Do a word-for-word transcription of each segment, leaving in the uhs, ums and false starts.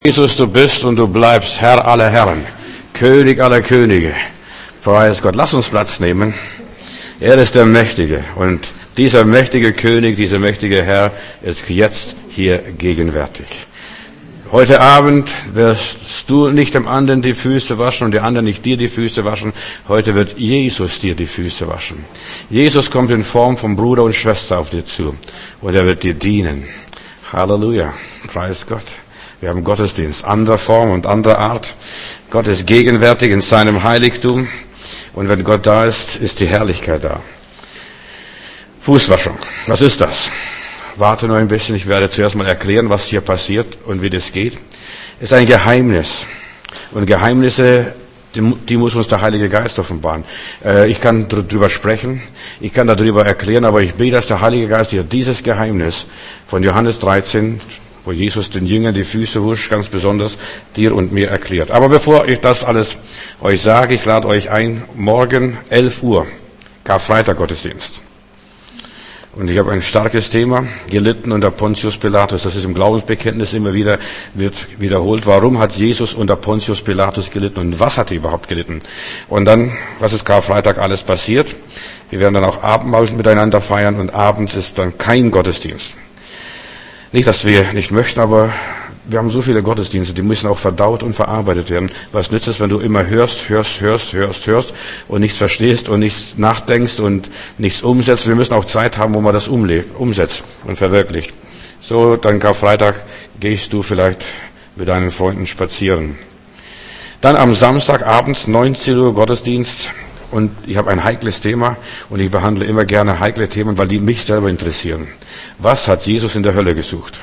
Jesus, du bist und du bleibst Herr aller Herren, König aller Könige. Verheiß Gott, lass uns Platz nehmen. Er ist der Mächtige und dieser mächtige König, dieser mächtige Herr ist jetzt hier gegenwärtig. Heute Abend wirst du nicht dem anderen die Füße waschen und der andere nicht dir die Füße waschen. Heute wird Jesus dir die Füße waschen. Jesus kommt in Form von Bruder und Schwester auf dir zu und er wird dir dienen. Halleluja, preis Gott. Wir haben Gottesdienst, anderer Form und anderer Art. Gott ist gegenwärtig in seinem Heiligtum. Und wenn Gott da ist, ist die Herrlichkeit da. Fußwaschung, was ist das? Warte nur ein bisschen, ich werde zuerst mal erklären, was hier passiert und wie das geht. Es ist ein Geheimnis. Und Geheimnisse, die, die muss uns der Heilige Geist offenbaren. Äh, ich kann darüber sprechen, ich kann darüber erklären, aber ich bete, dass der Heilige Geist dir dieses Geheimnis von Johannes dreizehn, wo Jesus den Jüngern die Füße wusch, ganz besonders dir und mir erklärt. Aber bevor ich das alles euch sage, ich lade euch ein, morgen elf Uhr, Karfreitag Gottesdienst. Und ich habe ein starkes Thema, gelitten unter Pontius Pilatus. Das ist im Glaubensbekenntnis immer wieder, wird wiederholt. Warum hat Jesus unter Pontius Pilatus gelitten und was hat er überhaupt gelitten? Und dann, was ist Karfreitag alles passiert? Wir werden dann auch Abendmahl miteinander feiern und abends ist dann kein Gottesdienst. Nicht, dass wir nicht möchten, aber wir haben so viele Gottesdienste, die müssen auch verdaut und verarbeitet werden. Was nützt es, wenn du immer hörst, hörst, hörst, hörst, hörst und nichts verstehst und nichts nachdenkst und nichts umsetzt? Wir müssen auch Zeit haben, wo man das umlebt, umsetzt und verwirklicht. So, dann Karfreitag gehst du vielleicht mit deinen Freunden spazieren. Dann am Samstag abends neunzehn Uhr Gottesdienst. Und ich habe ein heikles Thema und ich behandle immer gerne heikle Themen, weil die mich selber interessieren. Was hat Jesus in der Hölle gesucht?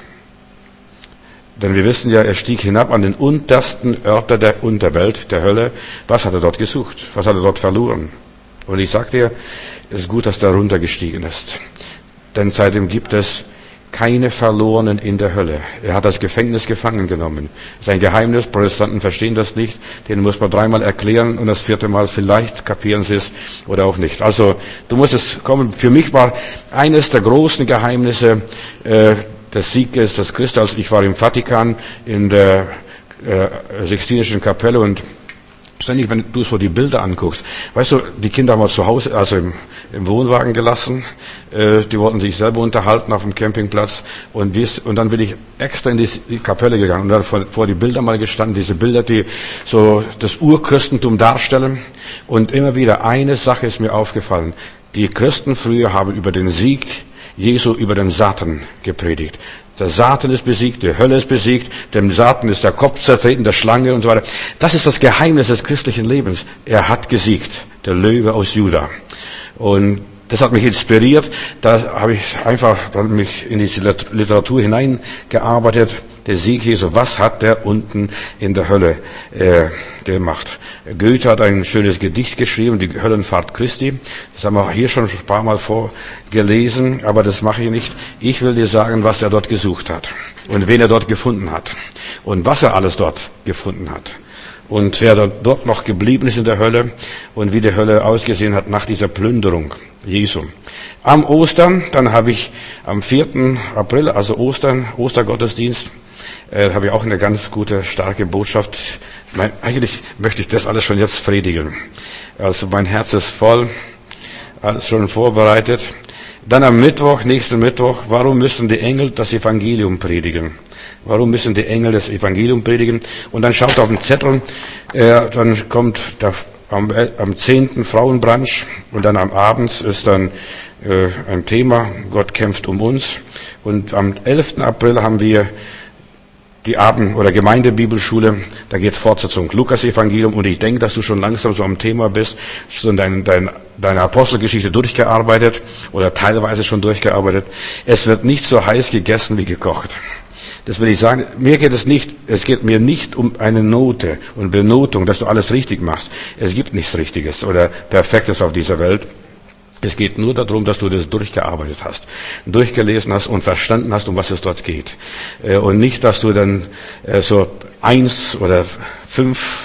Denn wir wissen ja, er stieg hinab an den untersten Örter der Unterwelt, der Hölle. Was hat er dort gesucht? Was hat er dort verloren? Und ich sage dir, es ist gut, dass er runtergestiegen ist. Denn seitdem gibt es keine Verlorenen in der Hölle. Er hat das Gefängnis gefangen genommen. Das ist ein Geheimnis, Protestanten verstehen das nicht. Den muss man dreimal erklären und das vierte Mal vielleicht kapieren sie es oder auch nicht. Also du musst es kommen. Für mich war eines der großen Geheimnisse äh, des Sieges des Christus. Also ich war im Vatikan in der äh, Sixtinischen Kapelle und ständig, wenn du so die Bilder anguckst, weißt du, die Kinder haben wir zu Hause, also im, im Wohnwagen gelassen, äh, die wollten sich selber unterhalten auf dem Campingplatz und, wir, und dann bin ich extra in die, die Kapelle gegangen und dann vor, vor die Bilder mal gestanden, diese Bilder, die so das Urchristentum darstellen und immer wieder eine Sache ist mir aufgefallen, die Christen früher haben über den Sieg Jesu über den Satan gepredigt. Der Satan ist besiegt, die Hölle ist besiegt, dem Satan ist der Kopf zertreten, der Schlange und so weiter. Das ist das Geheimnis des christlichen Lebens. Er hat gesiegt, der Löwe aus Juda. Und das hat mich inspiriert. Da habe ich einfach mich in diese Literatur hineingearbeitet. Der Sieg Jesu, was hat der unten in der Hölle äh, gemacht? Goethe hat ein schönes Gedicht geschrieben, die Höllenfahrt Christi. Das haben wir hier schon ein paar Mal vorgelesen, aber das mache ich nicht. Ich will dir sagen, was er dort gesucht hat und wen er dort gefunden hat und was er alles dort gefunden hat. Und wer dort noch geblieben ist in der Hölle und wie die Hölle ausgesehen hat nach dieser Plünderung Jesu. Am Ostern, dann habe ich am vierten April, also Ostern, Ostergottesdienst, äh, habe ich auch eine ganz gute, starke Botschaft. Mein, eigentlich möchte ich das alles schon jetzt predigen. Also mein Herz ist voll, alles schon vorbereitet. Dann am Mittwoch, nächsten Mittwoch, warum müssen die Engel das Evangelium predigen? Warum müssen die Engel das Evangelium predigen? Und dann schaut auf den Zettel, äh, dann kommt der, am, äh, am zehnten Frauenbrunch und dann am Abend ist dann äh, ein Thema, Gott kämpft um uns. Und am elften April haben wir die Abend- oder Gemeindebibelschule, da geht Fortsetzung, Lukas-Evangelium, und ich denke, dass du schon langsam so am Thema bist, schon dein, dein, deine Apostelgeschichte durchgearbeitet oder teilweise schon durchgearbeitet. Es wird nicht so heiß gegessen wie gekocht. Das will ich sagen. Mir geht es nicht, es geht mir nicht um eine Note und Benotung, dass du alles richtig machst. Es gibt nichts Richtiges oder Perfektes auf dieser Welt. Es geht nur darum, dass du das durchgearbeitet hast, durchgelesen hast und verstanden hast, um was es dort geht. Und nicht, dass du dann so eins oder fünf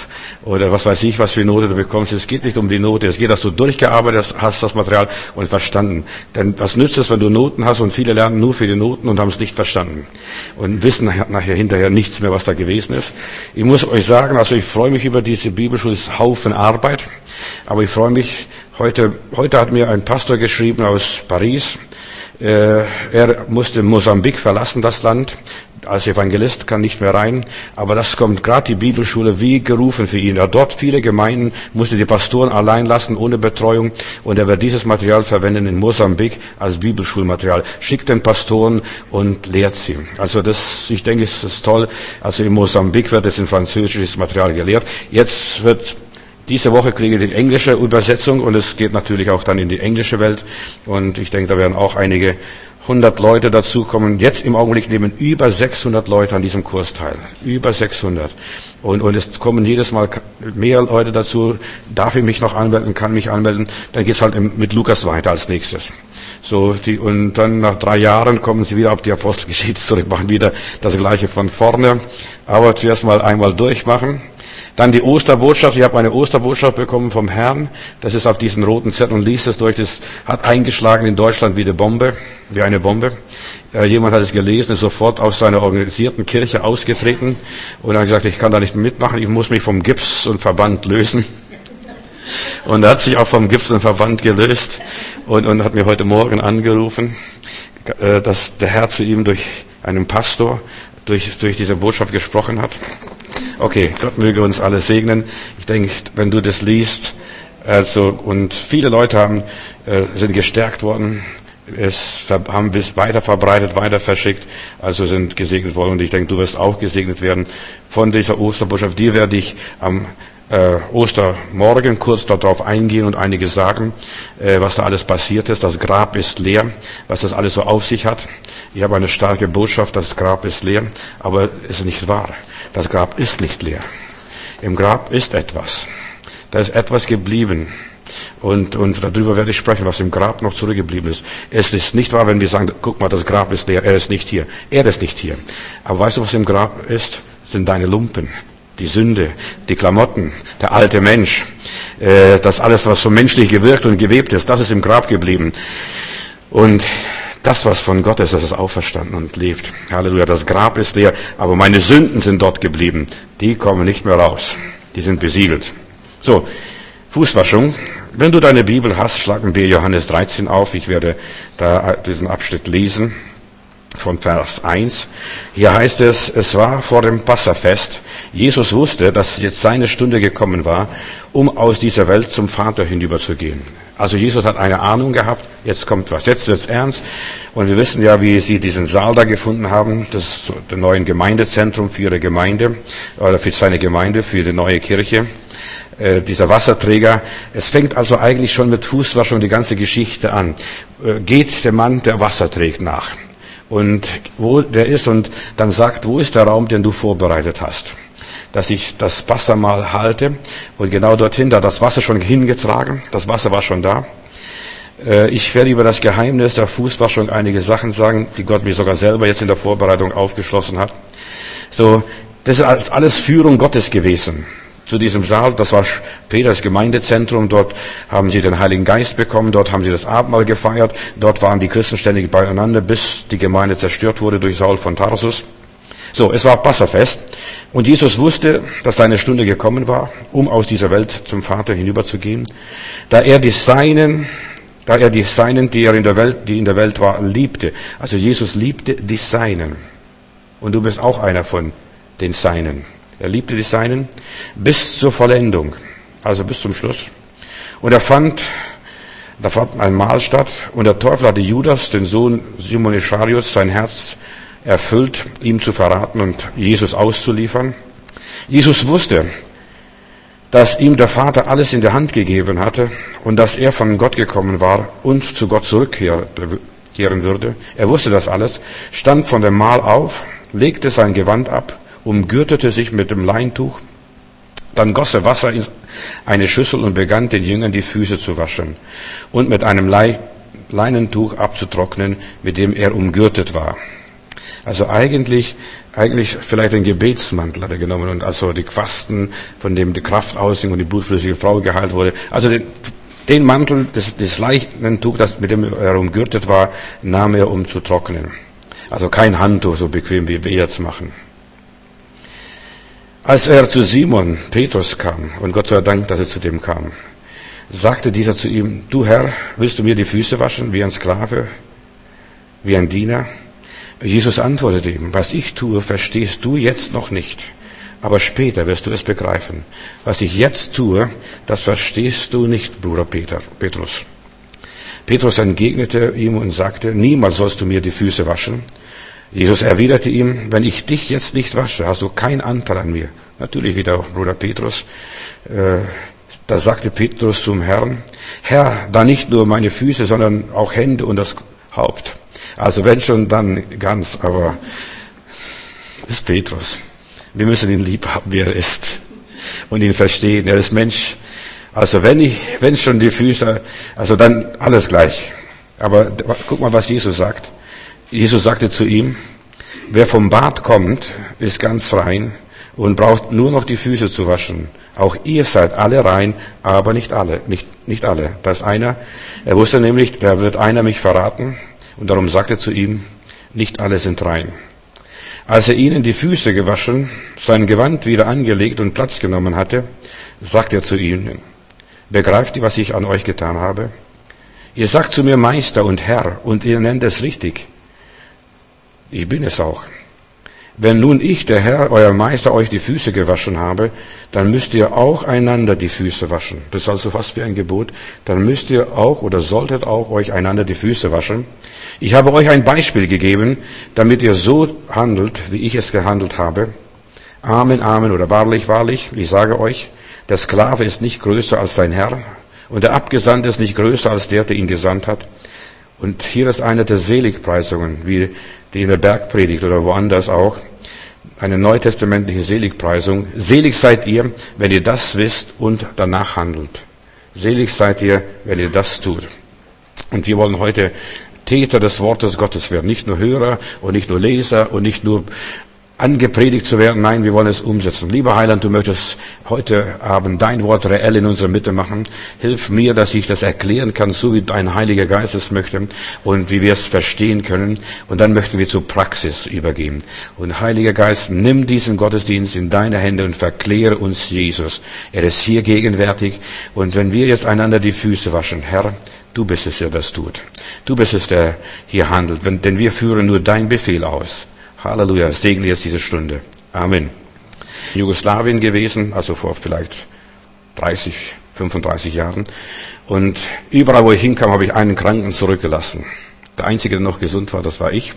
oder was weiß ich, was für Note du bekommst. Es geht nicht um die Note, es geht, dass du durchgearbeitet hast, das Material und verstanden. Denn was nützt es, wenn du Noten hast und viele lernen nur für die Noten und haben es nicht verstanden und wissen nachher hinterher nichts mehr, was da gewesen ist. Ich muss euch sagen, also ich freue mich über diese Bibelschule, es ist Haufen Arbeit, aber ich freue mich, heute, heute hat mir ein Pastor geschrieben aus Paris, äh, er musste Mosambik verlassen, das Land, als Evangelist, kann nicht mehr rein, aber das kommt gerade die Bibelschule wie gerufen für ihn. Er hat dort viele Gemeinden, musste die Pastoren allein lassen, ohne Betreuung, und er wird dieses Material verwenden in Mosambik als Bibelschulmaterial. Schickt den Pastoren und lehrt sie. Also das, ich denke, es ist toll. Also in Mosambik wird es in französisches Material gelehrt. Jetzt wird Diese Woche kriege ich die englische Übersetzung und es geht natürlich auch dann in die englische Welt. Und ich denke, da werden auch einige hundert Leute dazukommen. Jetzt im Augenblick nehmen über sechshundert Leute an diesem Kurs teil. Über sechshundert. Und, und es kommen jedes Mal mehr Leute dazu. Darf ich mich noch anmelden, kann mich anmelden. Dann geht's halt mit Lukas weiter als nächstes. So, die, und dann nach drei Jahren kommen sie wieder auf die Apostelgeschichte zurück, machen wieder das Gleiche von vorne. Aber zuerst mal einmal durchmachen. Dann die Osterbotschaft. Ich habe eine Osterbotschaft bekommen vom Herrn. Das ist auf diesen roten Zettel und liest es durch. Das hat eingeschlagen in Deutschland wie eine Bombe, wie eine Bombe. Äh, jemand hat es gelesen, ist sofort aus seiner organisierten Kirche ausgetreten und hat gesagt, ich kann da nicht mitmachen, ich muss mich vom Gips und Verband lösen. Und er hat sich auch vom Gips und Verband gelöst und, und hat mir heute Morgen angerufen, äh, dass der Herr zu ihm durch einen Pastor durch, durch diese Botschaft gesprochen hat. Okay, Gott möge uns alle segnen. Ich denke, wenn du das liest, also, und viele Leute haben, äh, sind gestärkt worden, es haben bis weiter verbreitet, weiter verschickt, also sind gesegnet worden. Und ich denke, du wirst auch gesegnet werden von dieser Osterbotschaft. Die werde ich am äh, Ostermorgen kurz darauf eingehen und einiges sagen, äh, was da alles passiert ist. Das Grab ist leer, was das alles so auf sich hat. Ich habe eine starke Botschaft, das Grab ist leer, aber es ist nicht wahr. Das Grab ist nicht leer. Im Grab ist etwas. Da ist etwas geblieben. Und, und darüber werde ich sprechen, was im Grab noch zurückgeblieben ist. Es ist nicht wahr, wenn wir sagen, guck mal, das Grab ist leer. Er ist nicht hier. Er ist nicht hier. Aber weißt du, was im Grab ist? Das sind deine Lumpen. Die Sünde, die Klamotten, der alte Mensch. Äh, das alles, was so menschlich gewirkt und gewebt ist, das ist im Grab geblieben. Und das, was von Gott ist, das ist auferstanden und lebt. Halleluja, das Grab ist leer, aber meine Sünden sind dort geblieben. Die kommen nicht mehr raus. Die sind besiegelt. So, Fußwaschung. Wenn du deine Bibel hast, schlagen wir Johannes dreizehn auf. Ich werde da diesen Abschnitt lesen von Vers eins. Hier heißt es, es war vor dem Passafest. Jesus wusste, dass jetzt seine Stunde gekommen war, um aus dieser Welt zum Vater hinüberzugehen. Also Jesus hat eine Ahnung gehabt, jetzt kommt was, jetzt wird's ernst. Und wir wissen ja, wie sie diesen Saal da gefunden haben, das ist das neue Gemeindezentrum für ihre Gemeinde, oder für seine Gemeinde, für die neue Kirche. Äh, dieser Wasserträger. Es fängt also eigentlich schon mit Fußwaschung die ganze Geschichte an. Äh, geht der Mann, der Wasser trägt, nach. Und wo der ist und dann sagt, wo ist der Raum, den du vorbereitet hast? Dass ich das Wasser mal halte und genau dorthin, da das Wasser schon hingetragen, das Wasser war schon da. Ich werde über das Geheimnis der Fußwaschung einige Sachen sagen, die Gott mir sogar selber jetzt in der Vorbereitung aufgeschlossen hat. So, das ist alles Führung Gottes gewesen. Zu diesem Saal, das war später das Gemeindezentrum, dort haben sie den Heiligen Geist bekommen, dort haben sie das Abendmahl gefeiert, dort waren die Christen ständig beieinander, bis die Gemeinde zerstört wurde durch Saul von Tarsus. So, es war Passafest und Jesus wusste, dass seine Stunde gekommen war, um aus dieser Welt zum Vater hinüberzugehen, da er die Seinen, da er die Seinen, die er in der Welt, die in der Welt war, liebte. Also Jesus liebte die Seinen und du bist auch einer von den Seinen. Er liebte die Seinen bis zur Vollendung, also bis zum Schluss. Und er fand, da fand ein Mahl statt und der Teufel hatte Judas, den Sohn Simon Ischariot, sein Herz erfüllt, ihm zu verraten und Jesus auszuliefern. Jesus wusste, dass ihm der Vater alles in der Hand gegeben hatte und dass er von Gott gekommen war und zu Gott zurückkehren würde. Er wusste das alles, stand von dem Mahl auf, legte sein Gewand ab, umgürtete sich mit dem Leintuch, dann goss er Wasser in eine Schüssel und begann den Jüngern die Füße zu waschen und mit einem Leinentuch abzutrocknen, mit dem er umgürtet war. Also eigentlich, eigentlich vielleicht ein Gebetsmantel hat er genommen und also die Quasten, von dem die Kraft ausging und die blutflüssige Frau geheilt wurde. Also den, den Mantel, das, das Leichentuch, das mit dem er umgürtet war, nahm er, um zu trocknen. Also kein Handtuch, so bequem wie wir jetzt machen. Als er zu Simon Petrus kam, und Gott sei Dank, dass er zu dem kam, sagte dieser zu ihm, du Herr, willst du mir die Füße waschen wie ein Sklave, wie ein Diener? Jesus antwortete ihm, was ich tue, verstehst du jetzt noch nicht, aber später wirst du es begreifen. Was ich jetzt tue, das verstehst du nicht, Bruder Peter, Petrus. Petrus entgegnete ihm und sagte, niemals sollst du mir die Füße waschen. Jesus erwiderte ihm, wenn ich dich jetzt nicht wasche, hast du keinen Anteil an mir. Natürlich wieder Bruder Petrus. Äh, da sagte Petrus zum Herrn, Herr, da nicht nur meine Füße, sondern auch Hände und das Haupt. Also wenn schon, dann ganz, aber das ist Petrus. Wir müssen ihn lieb haben, wie er ist und ihn verstehen. Er ist Mensch. Also wenn ich, wenn schon die Füße, also dann alles gleich. Aber guck mal, was Jesus sagt. Jesus sagte zu ihm, wer vom Bad kommt, ist ganz rein und braucht nur noch die Füße zu waschen. Auch ihr seid alle rein, aber nicht alle, nicht, nicht alle. Da ist einer, er wusste nämlich, da wird einer mich verraten und darum sagte er zu ihm, nicht alle sind rein. Als er ihnen die Füße gewaschen, sein Gewand wieder angelegt und Platz genommen hatte, sagte er zu ihnen, begreift ihr, was ich an euch getan habe? Ihr sagt zu mir Meister und Herr und ihr nennt es richtig. Ich bin es auch. Wenn nun ich, der Herr, euer Meister, euch die Füße gewaschen habe, dann müsst ihr auch einander die Füße waschen. Das ist also fast wie ein Gebot. Dann müsst ihr auch oder solltet auch euch einander die Füße waschen. Ich habe euch ein Beispiel gegeben, damit ihr so handelt, wie ich es gehandelt habe. Amen, Amen oder wahrlich, wahrlich, ich sage euch, der Sklave ist nicht größer als sein Herr und der Abgesandte ist nicht größer als der, der ihn gesandt hat. Und hier ist eine der Seligpreisungen, wie die in der Bergpredigt oder woanders auch, eine neutestamentliche Seligpreisung. Selig seid ihr, wenn ihr das wisst und danach handelt. Selig seid ihr, wenn ihr das tut. Und wir wollen heute Täter des Wortes Gottes werden. Nicht nur Hörer und nicht nur Leser und nicht nur angepredigt zu werden. Nein, wir wollen es umsetzen. Lieber Heiland, du möchtest heute Abend dein Wort reell in unserer Mitte machen. Hilf mir, dass ich das erklären kann, so wie dein Heiliger Geist es möchte und wie wir es verstehen können. Und dann möchten wir zur Praxis übergehen. Und Heiliger Geist, nimm diesen Gottesdienst in deine Hände und verkläre uns Jesus. Er ist hier gegenwärtig. Und wenn wir jetzt einander die Füße waschen, Herr, du bist es, der das tut. Du bist es, der hier handelt. Denn wir führen nur dein Befehl aus. Halleluja, segne jetzt diese Stunde. Amen. In Jugoslawien gewesen, also vor vielleicht dreißig, fünfunddreißig Jahren. Und überall, wo ich hinkam, habe ich einen Kranken zurückgelassen. Der Einzige, der noch gesund war, das war ich.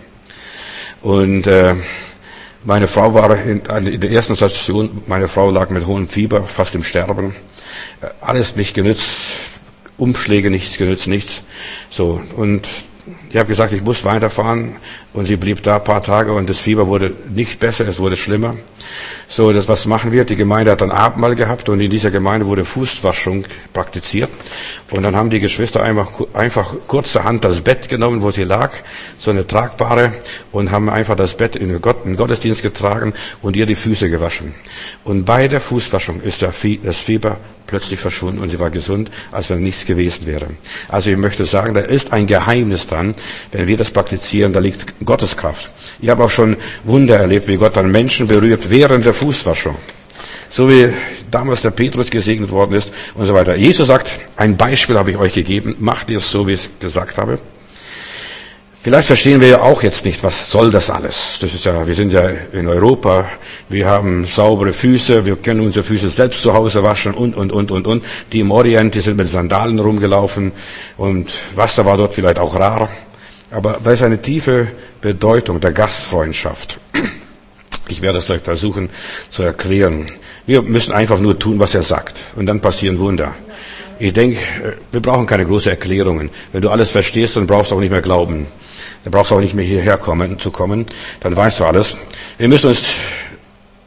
Und äh, meine Frau war in, in der ersten Station, meine Frau lag mit hohem Fieber, fast im Sterben. Alles nicht genützt, Umschläge nichts genützt, nichts. So, und ich habe gesagt, ich muss weiterfahren und sie blieb da ein paar Tage und das Fieber wurde nicht besser, es wurde schlimmer. So, das was machen wir? Die Gemeinde hat ein Abendmahl gehabt und in dieser Gemeinde wurde Fußwaschung praktiziert. Und dann haben die Geschwister einfach, einfach kurzerhand das Bett genommen, wo sie lag, so eine tragbare, und haben einfach das Bett in den Gottesdienst getragen und ihr die Füße gewaschen. Und bei der Fußwaschung ist das Fieber plötzlich verschwunden und sie war gesund, als wenn nichts gewesen wäre. Also ich möchte sagen, da ist ein Geheimnis dran. Wenn wir das praktizieren, da liegt Gottes Kraft. Ich habe auch schon Wunder erlebt, wie Gott dann Menschen berührt während der Fußwaschung. So wie damals der Petrus gesegnet worden ist und so weiter. Jesus sagt, ein Beispiel habe ich euch gegeben, macht ihr es so, wie ich es gesagt habe. Vielleicht verstehen wir ja auch jetzt nicht, was soll das alles? Das ist ja, wir sind ja in Europa, wir haben saubere Füße, wir können unsere Füße selbst zu Hause waschen und, und, und, und, und. Die im Orient, die sind mit Sandalen rumgelaufen und Wasser war dort vielleicht auch rar. Aber da ist eine tiefe Bedeutung der Gastfreundschaft. Ich werde es euch versuchen zu erklären. Wir müssen einfach nur tun, was er sagt und dann passieren Wunder. Ich denke, wir brauchen keine großen Erklärungen. Wenn du alles verstehst, dann brauchst du auch nicht mehr glauben. Dann brauchst du auch nicht mehr hierher kommen, zu kommen. Dann weißt du alles. Wir müssen uns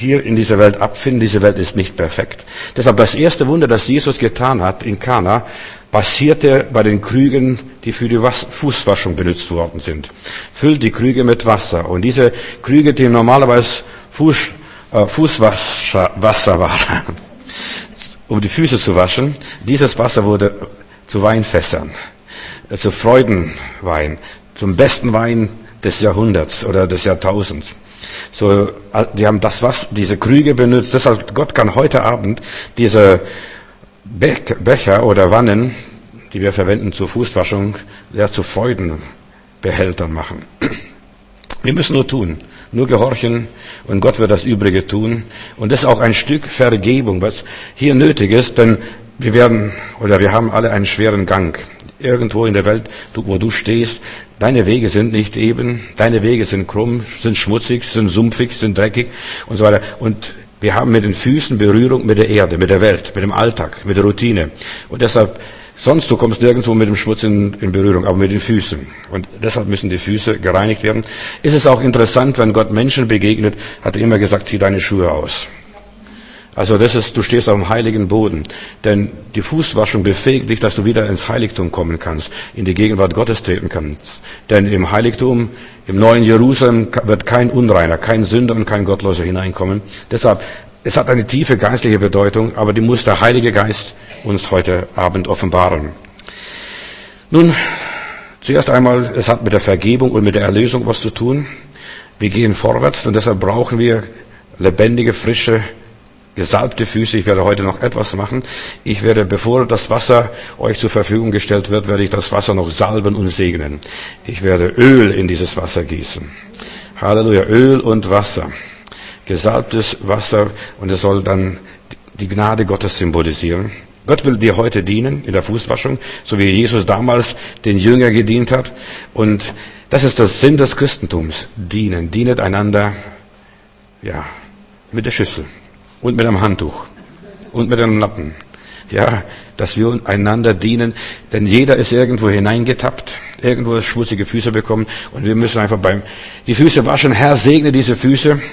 hier in dieser Welt abfinden. Diese Welt ist nicht perfekt. Deshalb das erste Wunder, das Jesus getan hat in Kana, passierte bei den Krügen, die für die Fußwaschung benutzt worden sind. Füllt die Krüge mit Wasser. Und diese Krüge, die normalerweise Fuß, äh, Fußwasser waren, um die Füße zu waschen, dieses Wasser wurde zu Weinfässern, äh, zu Freudenwein, zum besten Wein des Jahrhunderts oder des Jahrtausends. So, die haben das was, diese Krüge benutzt. Deshalb, Gott kann heute Abend diese Becher oder Wannen, die wir verwenden zur Fußwaschung, ja, zu Freudenbehältern machen. Wir müssen nur tun, nur gehorchen und Gott wird das Übrige tun. Und das ist auch ein Stück Vergebung, was hier nötig ist, denn wir werden, oder wir haben alle einen schweren Gang. Irgendwo in der Welt, wo du stehst, deine Wege sind nicht eben, deine Wege sind krumm, sind schmutzig, sind sumpfig, sind dreckig und so weiter. Und wir haben mit den Füßen Berührung mit der Erde, mit der Welt, mit dem Alltag, mit der Routine. Und deshalb, sonst du kommst nirgendwo mit dem Schmutz in, in Berührung, aber mit den Füßen. Und deshalb müssen die Füße gereinigt werden. Ist es auch interessant, wenn Gott Menschen begegnet, hat er immer gesagt, zieh deine Schuhe aus. Also das ist, du stehst auf dem heiligen Boden. Denn die Fußwaschung befähigt dich, dass du wieder ins Heiligtum kommen kannst, in die Gegenwart Gottes treten kannst. Denn im Heiligtum, im neuen Jerusalem, wird kein Unreiner, kein Sünder und kein Gottloser hineinkommen. Deshalb, es hat eine tiefe geistliche Bedeutung, aber die muss der Heilige Geist uns heute Abend offenbaren. Nun, zuerst einmal, es hat mit der Vergebung und mit der Erlösung was zu tun. Wir gehen vorwärts und deshalb brauchen wir lebendige, frische, gesalbte Füße. Ich werde heute noch etwas machen. Ich werde, bevor das Wasser euch zur Verfügung gestellt wird, werde ich das Wasser noch salben und segnen. Ich werde Öl in dieses Wasser gießen. Halleluja, Öl und Wasser. Gesalbtes Wasser, und es soll dann die Gnade Gottes symbolisieren. Gott will dir heute dienen in der Fußwaschung, so wie Jesus damals den Jüngern gedient hat. Und das ist der Sinn des Christentums. Dienen. Dienet einander, ja, mit der Schüssel. Und mit einem Handtuch. Und mit einem Lappen. Ja, dass wir einander dienen. Denn jeder ist irgendwo hineingetappt. Irgendwo schmutzige Füße bekommen. Und wir müssen einfach beim, die Füße waschen. Herr, segne diese Füße.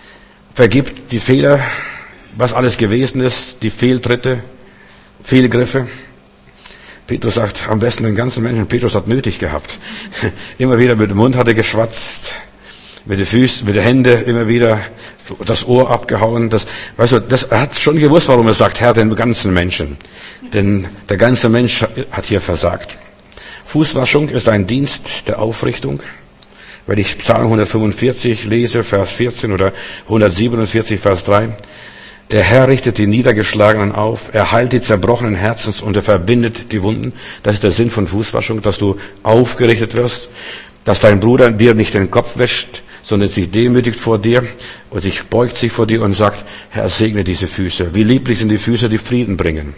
Vergib die Fehler, was alles gewesen ist. Die Fehltritte, Fehlgriffe. Petrus sagt, am besten den ganzen Menschen. Petrus hat nötig gehabt. Immer wieder mit dem Mund hat er geschwatzt. Mit den Füßen, mit den Händen immer wieder das Ohr abgehauen. Das, weißt du, das, er hat schon gewusst, warum er sagt, Herr, den ganzen Menschen. Denn der ganze Mensch hat hier versagt. Fußwaschung ist ein Dienst der Aufrichtung. Wenn ich Psalm hundertfünfundvierzig lese, Vers vierzehn oder hundertsiebenundvierzig, Vers drei. Der Herr richtet die Niedergeschlagenen auf, er heilt die zerbrochenen Herzens und er verbindet die Wunden. Das ist der Sinn von Fußwaschung, dass du aufgerichtet wirst, dass dein Bruder dir nicht den Kopf wäscht, sondern sich demütigt vor dir und sich beugt sich vor dir und sagt, Herr, segne diese Füße. Wie lieblich sind die Füße, die Frieden bringen.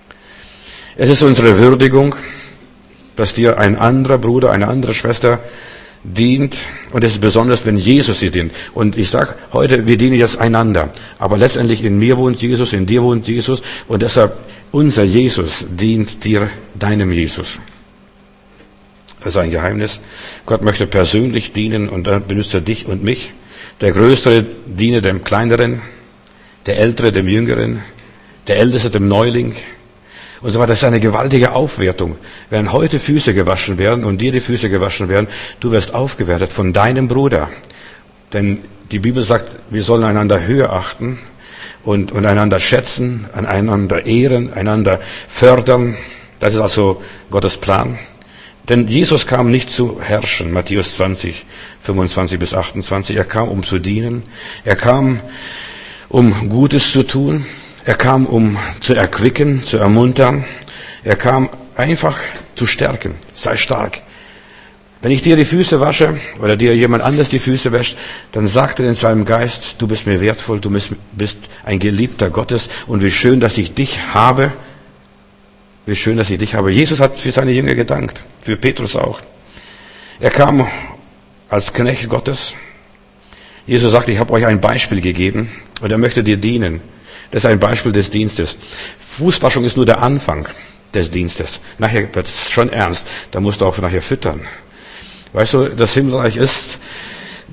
Es ist unsere Würdigung, dass dir ein anderer Bruder, eine andere Schwester dient. Und es ist besonders, wenn Jesus sie dient. Und ich sage heute, wir dienen jetzt einander. Aber letztendlich in mir wohnt Jesus, in dir wohnt Jesus. Und deshalb, unser Jesus dient dir, deinem Jesus. Das ist ein Geheimnis. Gott möchte persönlich dienen und dann benutzt er dich und mich. Der Größere diene dem Kleineren, der Ältere dem Jüngeren, der Älteste dem Neuling und so weiter. Das ist eine gewaltige Aufwertung. Wenn heute Füße gewaschen werden und dir die Füße gewaschen werden, du wirst aufgewertet von deinem Bruder. Denn die Bibel sagt, wir sollen einander höher achten und, und einander schätzen, einander ehren, einander fördern. Das ist also Gottes Plan. Denn Jesus kam nicht zu herrschen, Matthäus zwanzig, fünfundzwanzig bis achtundzwanzig. Er kam, um zu dienen. Er kam, um Gutes zu tun. Er kam, um zu erquicken, zu ermuntern. Er kam einfach zu stärken. Sei stark. Wenn ich dir die Füße wasche oder dir jemand anders die Füße wäscht, dann sagt er in seinem Geist, du bist mir wertvoll, du bist ein Geliebter Gottes und wie schön, dass ich dich habe. Wie schön, dass ich dich habe. Jesus hat für seine Jünger gedankt, für Petrus auch. Er kam als Knecht Gottes. Jesus sagt, ich habe euch ein Beispiel gegeben und er möchte dir dienen. Das ist ein Beispiel des Dienstes. Fußwaschung ist nur der Anfang des Dienstes. Nachher wird es schon ernst. Da musst du auch nachher füttern. Weißt du, das Himmelreich ist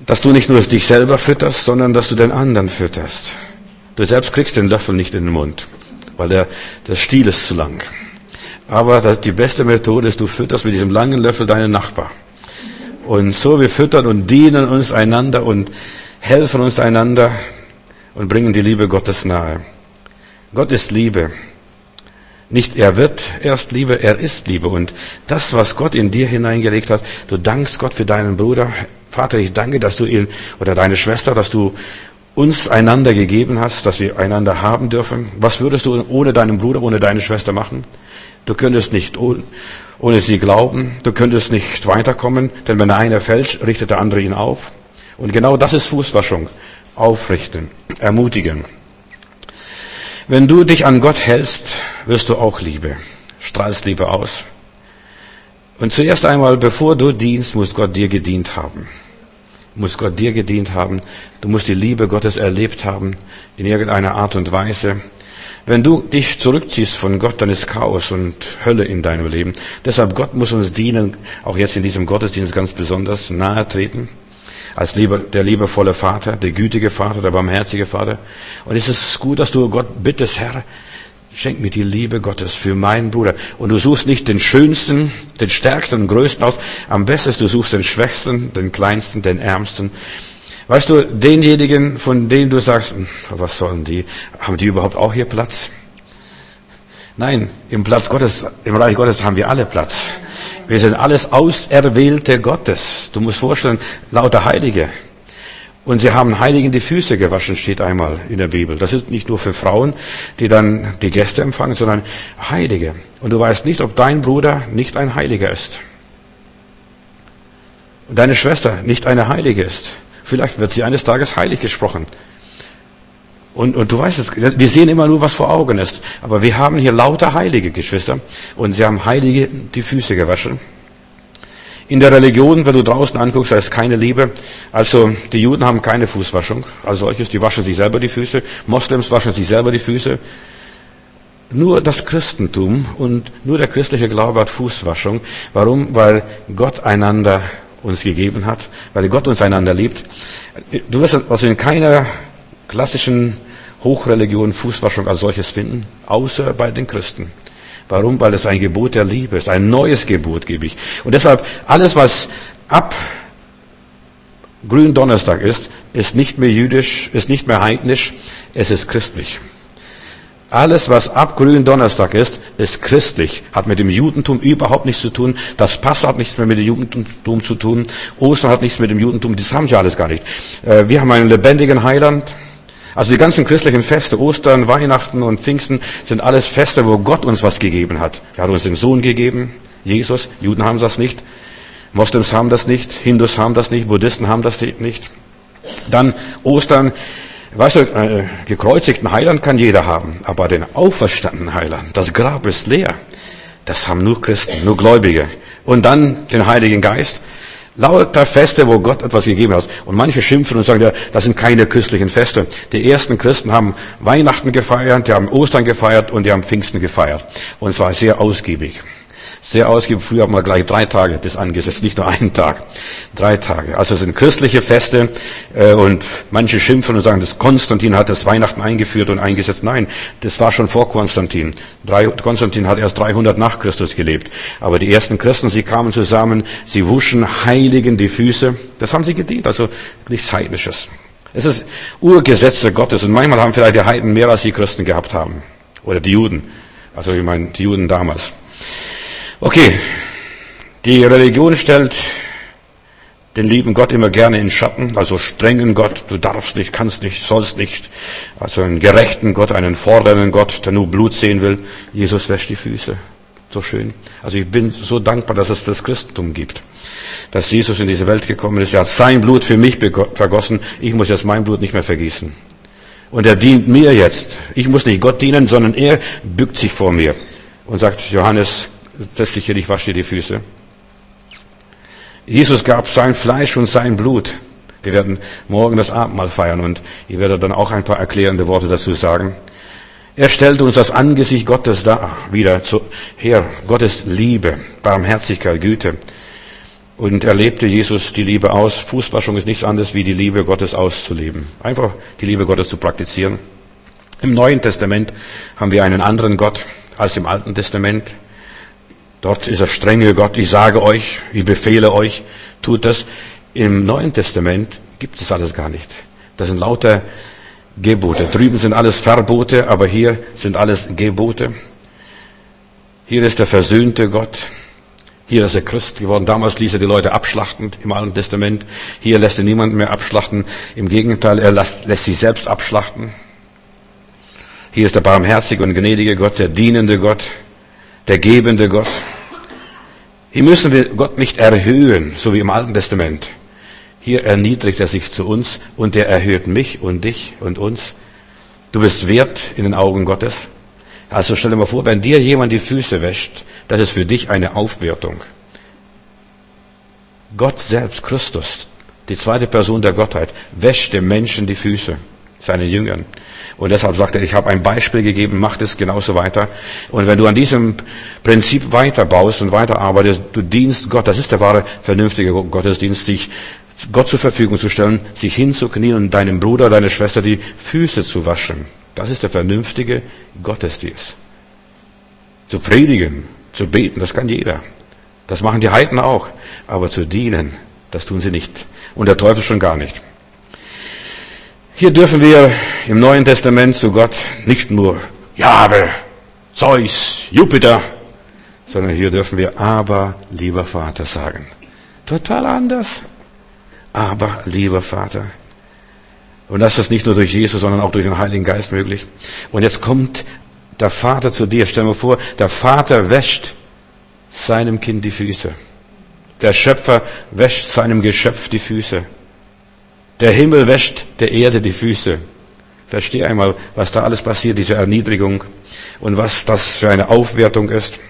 dass du nicht nur dich selber fütterst, sondern dass du den anderen fütterst. Du selbst kriegst den Löffel nicht in den Mund, weil der, der Stiel ist zu lang. Aber das, die beste Methode ist, du fütterst mit diesem langen Löffel deinen Nachbar. Und so wir füttern und dienen uns einander und helfen uns einander und bringen die Liebe Gottes nahe. Gott ist Liebe. Nicht er wird erst Liebe, er ist Liebe. Und das, was Gott in dir hineingelegt hat, du dankst Gott für deinen Bruder. Vater, ich danke, dass du ihn, oder deine Schwester, dass du uns einander gegeben hast, dass wir einander haben dürfen. Was würdest du ohne deinen Bruder, ohne deine Schwester machen? Du könntest nicht ohne sie glauben, du könntest nicht weiterkommen, denn wenn der eine fällt, richtet der andere ihn auf. Und genau das ist Fußwaschung. Aufrichten, ermutigen. Wenn du dich an Gott hältst, wirst du auch Liebe, strahlst Liebe aus. Und zuerst einmal, bevor du dienst, muss Gott dir gedient haben. Muss Gott dir gedient haben. Du musst die Liebe Gottes erlebt haben, in irgendeiner Art und Weise. Wenn du dich zurückziehst von Gott, dann ist Chaos und Hölle in deinem Leben. Deshalb, Gott muss uns dienen, auch jetzt in diesem Gottesdienst ganz besonders nahe treten. Als lieber, der liebevolle Vater, der gütige Vater, der barmherzige Vater. Und es ist gut, dass du Gott bittest, Herr, schenk mir die Liebe Gottes für meinen Bruder. Und du suchst nicht den schönsten, den stärksten, den größten aus. Am besten, du suchst den schwächsten, den kleinsten, den ärmsten. Weißt du, denjenigen, von denen du sagst, was sollen die? Haben die überhaupt auch hier Platz? Nein, im Platz Gottes, im Reich Gottes haben wir alle Platz. Wir sind alles Auserwählte Gottes. Du musst vorstellen, lauter Heilige. Und sie haben Heiligen die Füße gewaschen, steht einmal in der Bibel. Das ist nicht nur für Frauen, die dann die Gäste empfangen, sondern Heilige. Und du weißt nicht, ob dein Bruder nicht ein Heiliger ist. Und deine Schwester nicht eine Heilige ist. Vielleicht wird sie eines Tages heilig gesprochen. Und, und du weißt es, wir sehen immer nur, was vor Augen ist. Aber wir haben hier lauter heilige Geschwister. Und sie haben Heilige die Füße gewaschen. In der Religion, wenn du draußen anguckst, da ist keine Liebe. Also die Juden haben keine Fußwaschung. Als solches, die waschen sich selber die Füße. Moslems waschen sich selber die Füße. Nur das Christentum und nur der christliche Glaube hat Fußwaschung. Warum? Weil Gott einander uns gegeben hat. Weil Gott uns einander liebt. Du wirst also in keiner klassischen Hochreligion Fußwaschung als solches finden, außer bei den Christen. Warum? Weil es ein Gebot der Liebe ist, ein neues Gebot gebe ich. Und deshalb, alles was ab Gründonnerstag ist, ist nicht mehr jüdisch, ist nicht mehr heidnisch, es ist christlich. Alles, was ab Gründonnerstag ist, ist christlich, hat mit dem Judentum überhaupt nichts zu tun. Das Passa hat nichts mehr mit dem Judentum zu tun. Ostern hat nichts mit dem Judentum, das haben sie alles gar nicht. Wir haben einen lebendigen Heiland. Also die ganzen christlichen Feste, Ostern, Weihnachten und Pfingsten, sind alles Feste, wo Gott uns was gegeben hat. Er hat uns den Sohn gegeben, Jesus. Juden haben das nicht. Moslems haben das nicht. Hindus haben das nicht. Buddhisten haben das nicht. Dann Ostern. Weißt du, äh, gekreuzigten Heiland kann jeder haben. Aber den auferstandenen Heiland, das Grab ist leer. Das haben nur Christen, nur Gläubige. Und dann den Heiligen Geist. Lauter Feste, wo Gott etwas gegeben hat. Und manche schimpfen und sagen, ja, das sind keine christlichen Feste. Die ersten Christen haben Weihnachten gefeiert, die haben Ostern gefeiert und die haben Pfingsten gefeiert. Und zwar sehr ausgiebig. Sehr ausgiebig. Früher haben wir gleich drei Tage das angesetzt, nicht nur einen Tag. Drei Tage. Also es sind christliche Feste äh, und manche schimpfen und sagen, das Konstantin hat das Weihnachten eingeführt und eingesetzt. Nein, das war schon vor Konstantin. Drei, Konstantin hat erst dreihundert nach Christus gelebt. Aber die ersten Christen, sie kamen zusammen, sie wuschen Heiligen die Füße. Das haben sie gedient, also nichts Heidnisches. Es ist Urgesetze Gottes und manchmal haben vielleicht die Heiden mehr als die Christen gehabt haben. Oder die Juden. Also ich meine, die Juden damals. Okay, die Religion stellt den lieben Gott immer gerne in Schatten, also strengen Gott, du darfst nicht, kannst nicht, sollst nicht, also einen gerechten Gott, einen fordernden Gott, der nur Blut sehen will. Jesus wäscht die Füße, so schön. Also ich bin so dankbar, dass es das Christentum gibt, dass Jesus in diese Welt gekommen ist, er hat sein Blut für mich vergossen, ich muss jetzt mein Blut nicht mehr vergießen. Und er dient mir jetzt, ich muss nicht Gott dienen, sondern er bückt sich vor mir und sagt, Johannes, setz dich hier, ich wasche dir die Füße. Jesus gab sein Fleisch und sein Blut. Wir werden morgen das Abendmahl feiern und ich werde dann auch ein paar erklärende Worte dazu sagen. Er stellt uns das Angesicht Gottes dar, wieder zu, her. Gottes Liebe, Barmherzigkeit, Güte. Und er lebte Jesus die Liebe aus. Fußwaschung ist nichts anderes, wie die Liebe Gottes auszuleben. Einfach die Liebe Gottes zu praktizieren. Im Neuen Testament haben wir einen anderen Gott als im Alten Testament. Dort ist er strenge Gott. Ich sage euch, ich befehle euch, tut das. Im Neuen Testament gibt es alles gar nicht. Das sind lauter Gebote. Drüben sind alles Verbote, aber hier sind alles Gebote. Hier ist der versöhnte Gott. Hier ist er Christ geworden. Damals ließ er die Leute abschlachten im Alten Testament. Hier lässt er niemanden mehr abschlachten. Im Gegenteil, er lässt, lässt sich selbst abschlachten. Hier ist der barmherzige und gnädige Gott, der dienende Gott, der gebende Gott. Hier müssen wir Gott nicht erhöhen, so wie im Alten Testament. Hier erniedrigt er sich zu uns und er erhöht mich und dich und uns. Du bist wert in den Augen Gottes. Also stell dir mal vor, wenn dir jemand die Füße wäscht, das ist für dich eine Aufwertung. Gott selbst, Christus, die zweite Person der Gottheit, wäscht dem Menschen die Füße, seinen Jüngern. Und deshalb sagt er, ich habe ein Beispiel gegeben, mach das genauso weiter. Und wenn du an diesem Prinzip weiterbaust und weiterarbeitest, du dienst Gott, das ist der wahre, vernünftige Gottesdienst, sich Gott zur Verfügung zu stellen, sich hinzuknien und deinem Bruder, deiner Schwester die Füße zu waschen. Das ist der vernünftige Gottesdienst. Zu predigen, zu beten, das kann jeder. Das machen die Heiden auch. Aber zu dienen, das tun sie nicht. Und der Teufel schon gar nicht. Hier dürfen wir im Neuen Testament zu Gott nicht nur Jahwe, Zeus, Jupiter, sondern hier dürfen wir aber, lieber Vater, sagen. Total anders. Aber, lieber Vater. Und das ist nicht nur durch Jesus, sondern auch durch den Heiligen Geist möglich. Und jetzt kommt der Vater zu dir. Stell dir vor, der Vater wäscht seinem Kind die Füße. Der Schöpfer wäscht seinem Geschöpf die Füße. Der Himmel wäscht der Erde die Füße. Versteh einmal, was da alles passiert, diese Erniedrigung und was das für eine Aufwertung ist.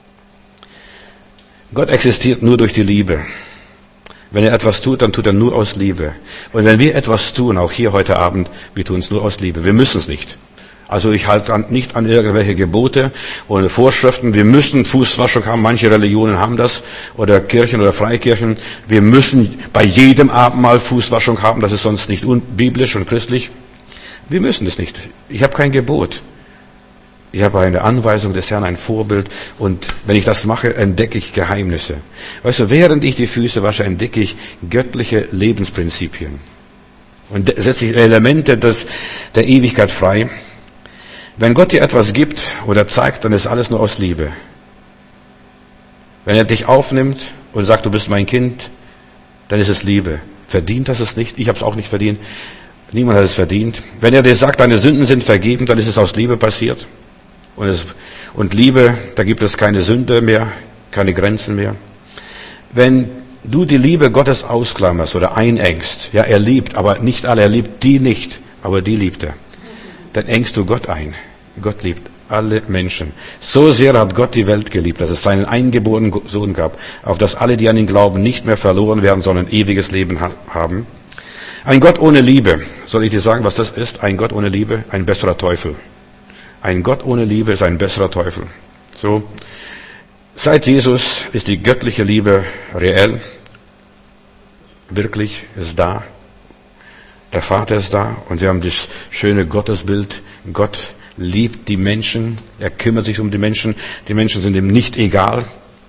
Gott existiert nur durch die Liebe. Wenn er etwas tut, dann tut er nur aus Liebe. Und wenn wir etwas tun, auch hier heute Abend, wir tun es nur aus Liebe. Wir müssen es nicht. Also ich halte an, nicht an irgendwelche Gebote oder Vorschriften. Wir müssen Fußwaschung haben. Manche Religionen haben das. Oder Kirchen oder Freikirchen. Wir müssen bei jedem Abendmahl Fußwaschung haben. Das ist sonst nicht unbiblisch und christlich. Wir müssen es nicht. Ich habe kein Gebot. Ich habe eine Anweisung des Herrn, ein Vorbild. Und wenn ich das mache, entdecke ich Geheimnisse. Weißt du, während ich die Füße wasche, entdecke ich göttliche Lebensprinzipien. Und setze ich Elemente des, der Ewigkeit frei. Wenn Gott dir etwas gibt oder zeigt, dann ist alles nur aus Liebe. Wenn er dich aufnimmt und sagt, du bist mein Kind, dann ist es Liebe. Verdient das es nicht? Ich habe es auch nicht verdient. Niemand hat es verdient. Wenn er dir sagt, deine Sünden sind vergeben, dann ist es aus Liebe passiert. Und, es, und Liebe, da gibt es keine Sünde mehr, keine Grenzen mehr. Wenn du die Liebe Gottes ausklammerst oder einengst, ja, er liebt, aber nicht alle, er liebt die nicht, aber die liebt er. Dann engst du Gott ein. Gott liebt alle Menschen. So sehr hat Gott die Welt geliebt, dass es seinen eingeborenen Sohn gab, auf dass alle, die an ihn glauben, nicht mehr verloren werden, sondern ewiges Leben haben. Ein Gott ohne Liebe, soll ich dir sagen, was das ist? Ein Gott ohne Liebe, ein besserer Teufel. Ein Gott ohne Liebe ist ein besserer Teufel. So. Seit Jesus ist die göttliche Liebe reell. Wirklich ist da. Der Vater ist da und wir haben das schöne Gottesbild. Gott liebt die Menschen. Er kümmert sich um die Menschen. Die Menschen sind ihm nicht egal.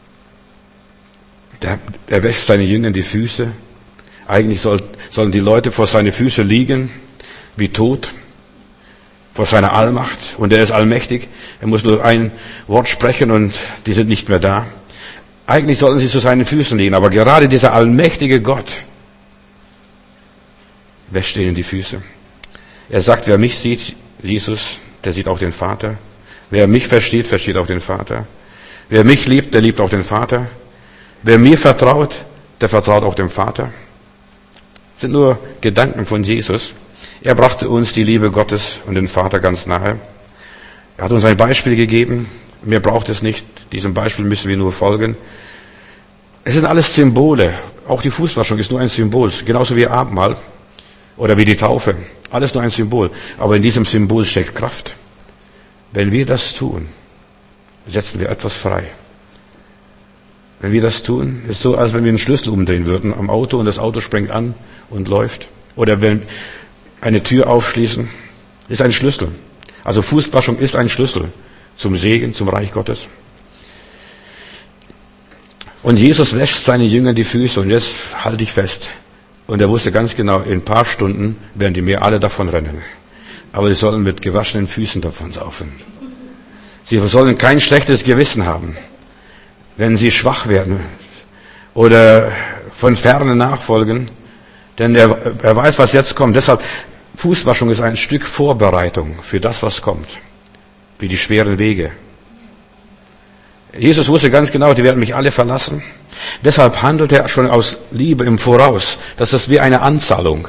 Er wäscht seine Jünger die Füße. Eigentlich soll, sollen die Leute vor seine Füße liegen, wie tot, vor seiner Allmacht. Und er ist allmächtig. Er muss nur ein Wort sprechen und die sind nicht mehr da. Eigentlich sollten sie zu seinen Füßen liegen. Aber gerade dieser allmächtige Gott wäscht ihnen die Füße. Er sagt, wer mich sieht, Jesus, der sieht auch den Vater. Wer mich versteht, versteht auch den Vater. Wer mich liebt, der liebt auch den Vater. Wer mir vertraut, der vertraut auch dem Vater. Das sind nur Gedanken von Jesus. Er brachte uns die Liebe Gottes und den Vater ganz nahe. Er hat uns ein Beispiel gegeben. Mehr braucht es nicht. Diesem Beispiel müssen wir nur folgen. Es sind alles Symbole. Auch die Fußwaschung ist nur ein Symbol. Genauso wie Abendmahl oder wie die Taufe. Alles nur ein Symbol. Aber in diesem Symbol steckt Kraft. Wenn wir das tun, setzen wir etwas frei. wenn wir das tun? Ist so, als wenn wir einen Schlüssel umdrehen würden am Auto und das Auto springt an und läuft. Oder wenn eine Tür aufschließen, ist ein Schlüssel. Also Fußwaschung ist ein Schlüssel zum Segen, zum Reich Gottes. Und Jesus wäscht seine Jünger die Füße und jetzt halte ich fest. Und er wusste ganz genau, in ein paar Stunden werden die mir alle davon rennen. Aber sie sollen mit gewaschenen Füßen davon laufen. Sie sollen kein schlechtes Gewissen haben, wenn sie schwach werden oder von Ferne nachfolgen. Denn er, er weiß, was jetzt kommt. Deshalb, Fußwaschung ist ein Stück Vorbereitung für das, was kommt. Wie die schweren Wege. Jesus wusste ganz genau, die werden mich alle verlassen. Deshalb handelt er schon aus Liebe im Voraus. Das ist wie eine Anzahlung.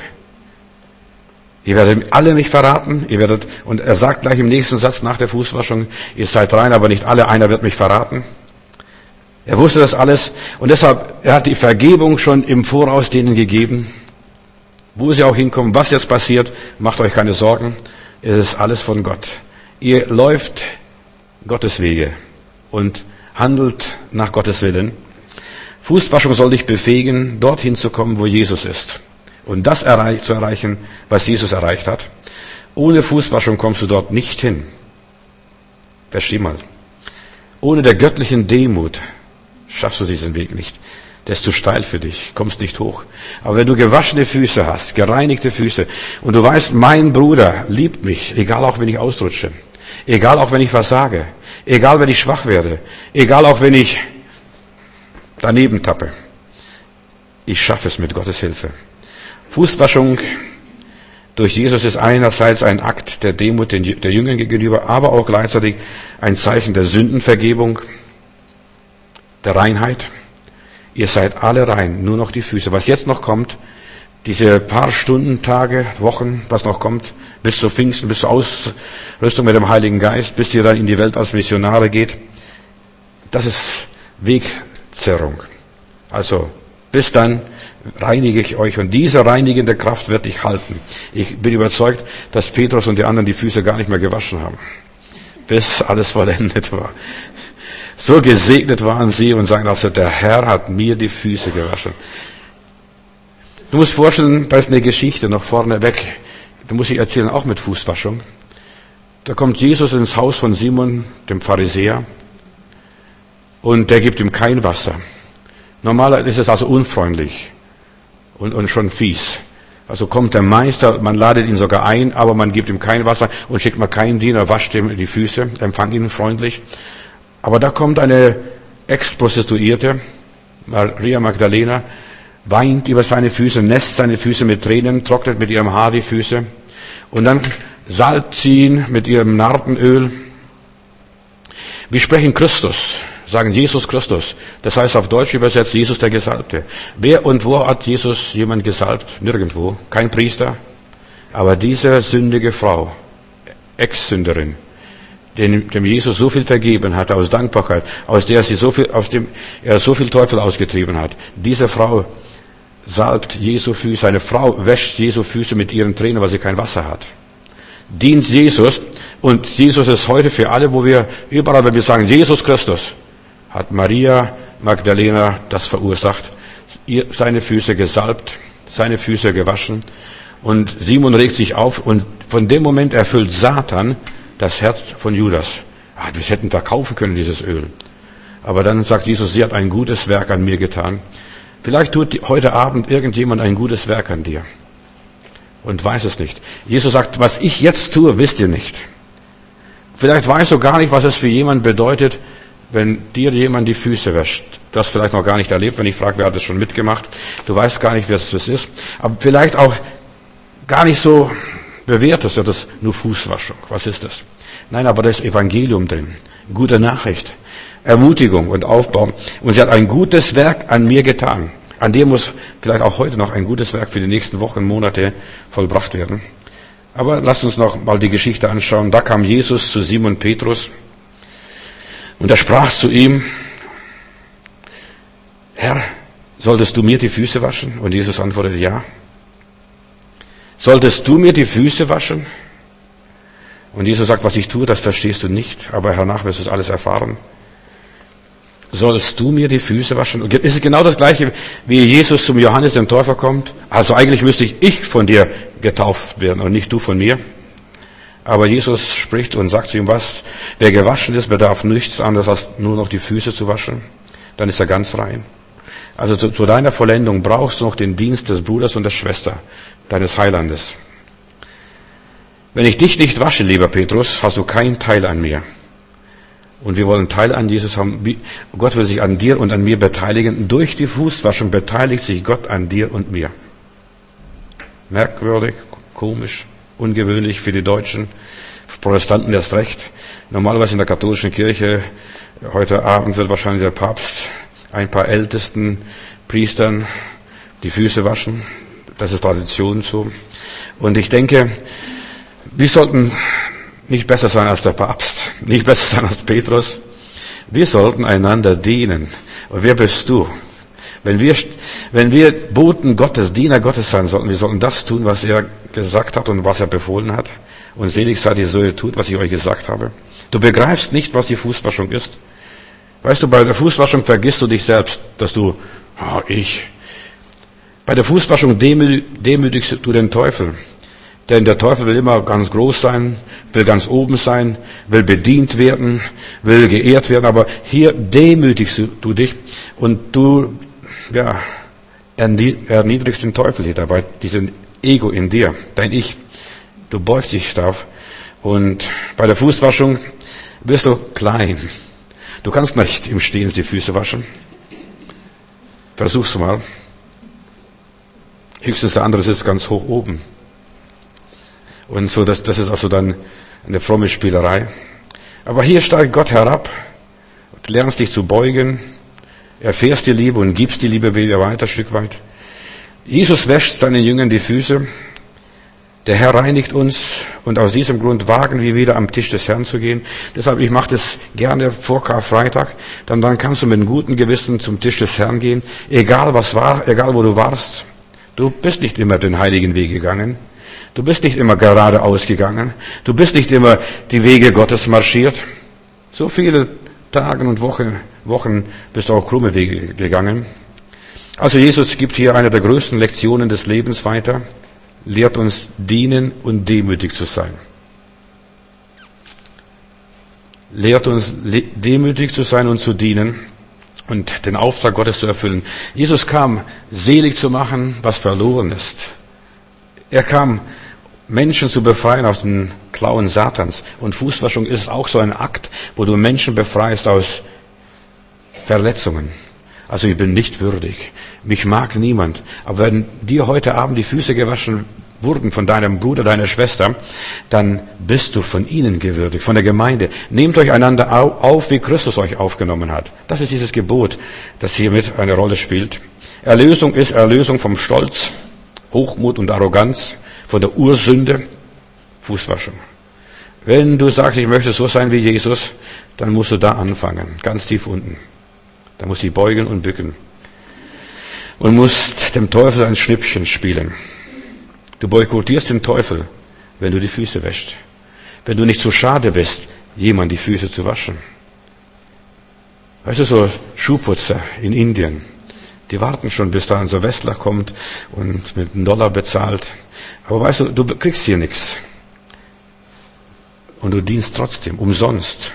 Ihr werdet alle mich verraten, ihr werdet, und er sagt gleich im nächsten Satz nach der Fußwaschung, ihr seid rein, aber nicht alle, einer wird mich verraten. Er wusste das alles und deshalb, er hat die Vergebung schon im Voraus denen gegeben. Wo sie auch hinkommen, was jetzt passiert, macht euch keine Sorgen. Es ist alles von Gott. Ihr läuft Gottes Wege und handelt nach Gottes Willen. Fußwaschung soll dich befähigen, dorthin zu kommen, wo Jesus ist. Und das erreich, zu erreichen, was Jesus erreicht hat. Ohne Fußwaschung kommst du dort nicht hin. Versteh mal. Ohne der göttlichen Demut schaffst du diesen Weg nicht. Der ist zu steil für dich, kommst nicht hoch. Aber wenn du gewaschene Füße hast, gereinigte Füße, und du weißt, mein Bruder liebt mich, egal auch wenn ich ausrutsche, egal auch wenn ich versage, egal wenn ich schwach werde, egal auch wenn ich daneben tappe, ich schaffe es mit Gottes Hilfe. Fußwaschung durch Jesus ist einerseits ein Akt der Demut der Jüngern gegenüber, aber auch gleichzeitig ein Zeichen der Sündenvergebung, der Reinheit. Ihr seid alle rein, nur noch die Füße. Was jetzt noch kommt, diese paar Stunden, Tage, Wochen, was noch kommt, bis zu Pfingsten, bis zur Ausrüstung mit dem Heiligen Geist, bis ihr dann in die Welt als Missionare geht, das ist Wegzerrung. Also, bis dann reinige ich euch und diese reinigende Kraft wird dich halten. Ich bin überzeugt, dass Petrus und die anderen die Füße gar nicht mehr gewaschen haben, bis alles vollendet war. So gesegnet waren sie und sagen, also der Herr hat mir die Füße gewaschen. Du musst vorstellen, da ist eine Geschichte noch vorne weg. Du musst dich erzählen, auch mit Fußwaschung. Da kommt Jesus ins Haus von Simon, dem Pharisäer, und der gibt ihm kein Wasser. Normalerweise ist es also unfreundlich und, und schon fies. Also kommt der Meister, man ladet ihn sogar ein, aber man gibt ihm kein Wasser und schickt mal keinen Diener, wascht ihm die Füße, empfangt ihn freundlich. Aber da kommt eine Ex-Prostituierte, Maria Magdalena, weint über seine Füße, nässt seine Füße mit Tränen, trocknet mit ihrem Haar die Füße und dann salbt sie ihn mit ihrem Nardenöl. Wir sprechen Christus, sagen Jesus Christus. Das heißt auf Deutsch übersetzt Jesus der Gesalbte. Wer und wo hat Jesus jemand gesalbt? Nirgendwo. Kein Priester. Aber diese sündige Frau, Ex-Sünderin, dem, dem Jesus so viel vergeben hat, aus Dankbarkeit, aus der sie so viel, aus dem er so viel Teufel ausgetrieben hat. Diese Frau salbt Jesu Füße. Eine Frau wäscht Jesu Füße mit ihren Tränen, weil sie kein Wasser hat. Dient Jesus. Und Jesus ist heute für alle, wo wir überall, wenn wir sagen Jesus Christus, hat Maria Magdalena das verursacht, ihr seine Füße gesalbt, seine Füße gewaschen. Und Simon regt sich auf und von dem Moment erfüllt Satan das Herz von Judas. Ah, wir hätten verkaufen können, dieses Öl. Aber dann sagt Jesus, sie hat ein gutes Werk an mir getan. Vielleicht tut heute Abend irgendjemand ein gutes Werk an dir und weiß es nicht. Jesus sagt, was ich jetzt tue, wisst ihr nicht. Vielleicht weißt du gar nicht, was es für jemanden bedeutet, wenn dir jemand die Füße wäscht. Du hast vielleicht noch gar nicht erlebt, wenn ich frage, wer hat das schon mitgemacht. Du weißt gar nicht, was das ist. Aber vielleicht auch gar nicht so bewertest du das nur Fußwaschung. Was ist das? Nein, aber da ist Evangelium drin. Gute Nachricht. Ermutigung und Aufbau. Und sie hat ein gutes Werk an mir getan. An dem muss vielleicht auch heute noch ein gutes Werk für die nächsten Wochen, Monate vollbracht werden. Aber lasst uns noch mal die Geschichte anschauen. Da kam Jesus zu Simon Petrus und er sprach zu ihm, Herr, solltest du mir die Füße waschen? Und Jesus antwortete, ja. Solltest du mir die Füße waschen? Und Jesus sagt, was ich tue, das verstehst du nicht, aber hernach wirst du es alles erfahren. sollst du mir die Füße waschen? Und ist es genau das Gleiche, wie Jesus zum Johannes dem Täufer kommt? Also eigentlich müsste ich, ich von dir getauft werden und nicht du von mir. Aber Jesus spricht und sagt zu ihm was, wer gewaschen ist, bedarf nichts anderes als nur noch die Füße zu waschen. Dann ist er ganz rein. Also zu, zu deiner Vollendung brauchst du noch den Dienst des Bruders und der Schwester, deines Heilandes. Wenn ich dich nicht wasche, lieber Petrus, hast du keinen Teil an mir. Und wir wollen Teil an Jesus haben. Gott will sich an dir und an mir beteiligen. Durch die Fußwaschung beteiligt sich Gott an dir und mir. Merkwürdig, komisch, ungewöhnlich für die Deutschen, Protestanten erst recht. Normalerweise in der katholischen Kirche, heute Abend wird wahrscheinlich der Papst ein paar ältesten Priestern die Füße waschen. Das ist Tradition so. Und ich denke, wir sollten nicht besser sein als der Papst, nicht besser sein als Petrus. Wir sollten einander dienen. Und wer bist du? Wenn wir, wenn wir Boten Gottes, Diener Gottes sein sollten, wir sollten das tun, was er gesagt hat und was er befohlen hat. Und selig seid ihr, so ihr tut, was ich euch gesagt habe. Du begreifst nicht, was die Fußwaschung ist. Weißt du, bei der Fußwaschung vergisst du dich selbst, dass du, oh, ich. Bei der Fußwaschung demütigst du den Teufel. Denn der Teufel will immer ganz groß sein, will ganz oben sein, will bedient werden, will geehrt werden. Aber hier demütigst du dich und du ja, erniedrigst den Teufel hier dabei, diesen Ego in dir, dein Ich. Du beugst dich darauf. Und bei der Fußwaschung wirst du klein. Du kannst nicht im Stehen die Füße waschen. Versuch's mal. Höchstens der andere sitzt ganz hoch oben. Und so, das, das ist also dann eine fromme Spielerei. Aber hier steigt Gott herab, du lernst dich zu beugen, erfährst die Liebe und gibst die Liebe wieder weiter, ein Stück weit. Jesus wäscht seinen Jüngern die Füße, der Herr reinigt uns und aus diesem Grund wagen wir wieder am Tisch des Herrn zu gehen. Deshalb, ich mache das gerne vor Karfreitag, dann, dann kannst du mit einem guten Gewissen zum Tisch des Herrn gehen, egal was war, egal wo du warst. Du bist nicht immer den heiligen Weg gegangen. Du bist nicht immer geradeaus gegangen. Du bist nicht immer die Wege Gottes marschiert. So viele Tage und Wochen, Wochen bist du auch krumme Wege gegangen. Also Jesus gibt hier eine der größten Lektionen des Lebens weiter. Lehrt uns dienen und demütig zu sein. Lehrt uns demütig zu sein und zu dienen und den Auftrag Gottes zu erfüllen. Jesus kam, selig zu machen, was verloren ist. Er kam, Menschen zu befreien aus den Klauen Satans. Und Fußwaschung ist auch so ein Akt, wo du Menschen befreist aus Verletzungen. Also ich bin nicht würdig. Mich mag niemand. Aber wenn dir heute Abend die Füße gewaschen wurden von deinem Bruder, deiner Schwester, dann bist du von ihnen gewürdigt, von der Gemeinde. Nehmt euch einander auf, wie Christus euch aufgenommen hat. Das ist dieses Gebot, das hiermit eine Rolle spielt. Erlösung ist Erlösung vom Stolz, Hochmut und Arroganz, von der Ursünde, Fußwaschung. Wenn du sagst, ich möchte so sein wie Jesus, dann musst du da anfangen, ganz tief unten. Da musst du dich beugen und bücken. Und musst dem Teufel ein Schnippchen spielen. Du boykottierst den Teufel, wenn du die Füße wäschst. Wenn du nicht zu schade bist, jemand die Füße zu waschen. Weißt du, so Schuhputzer in Indien, die warten schon, bis da ein so Westler kommt und mit einem Dollar bezahlt. Aber weißt du, du kriegst hier nichts. Und du dienst trotzdem, umsonst.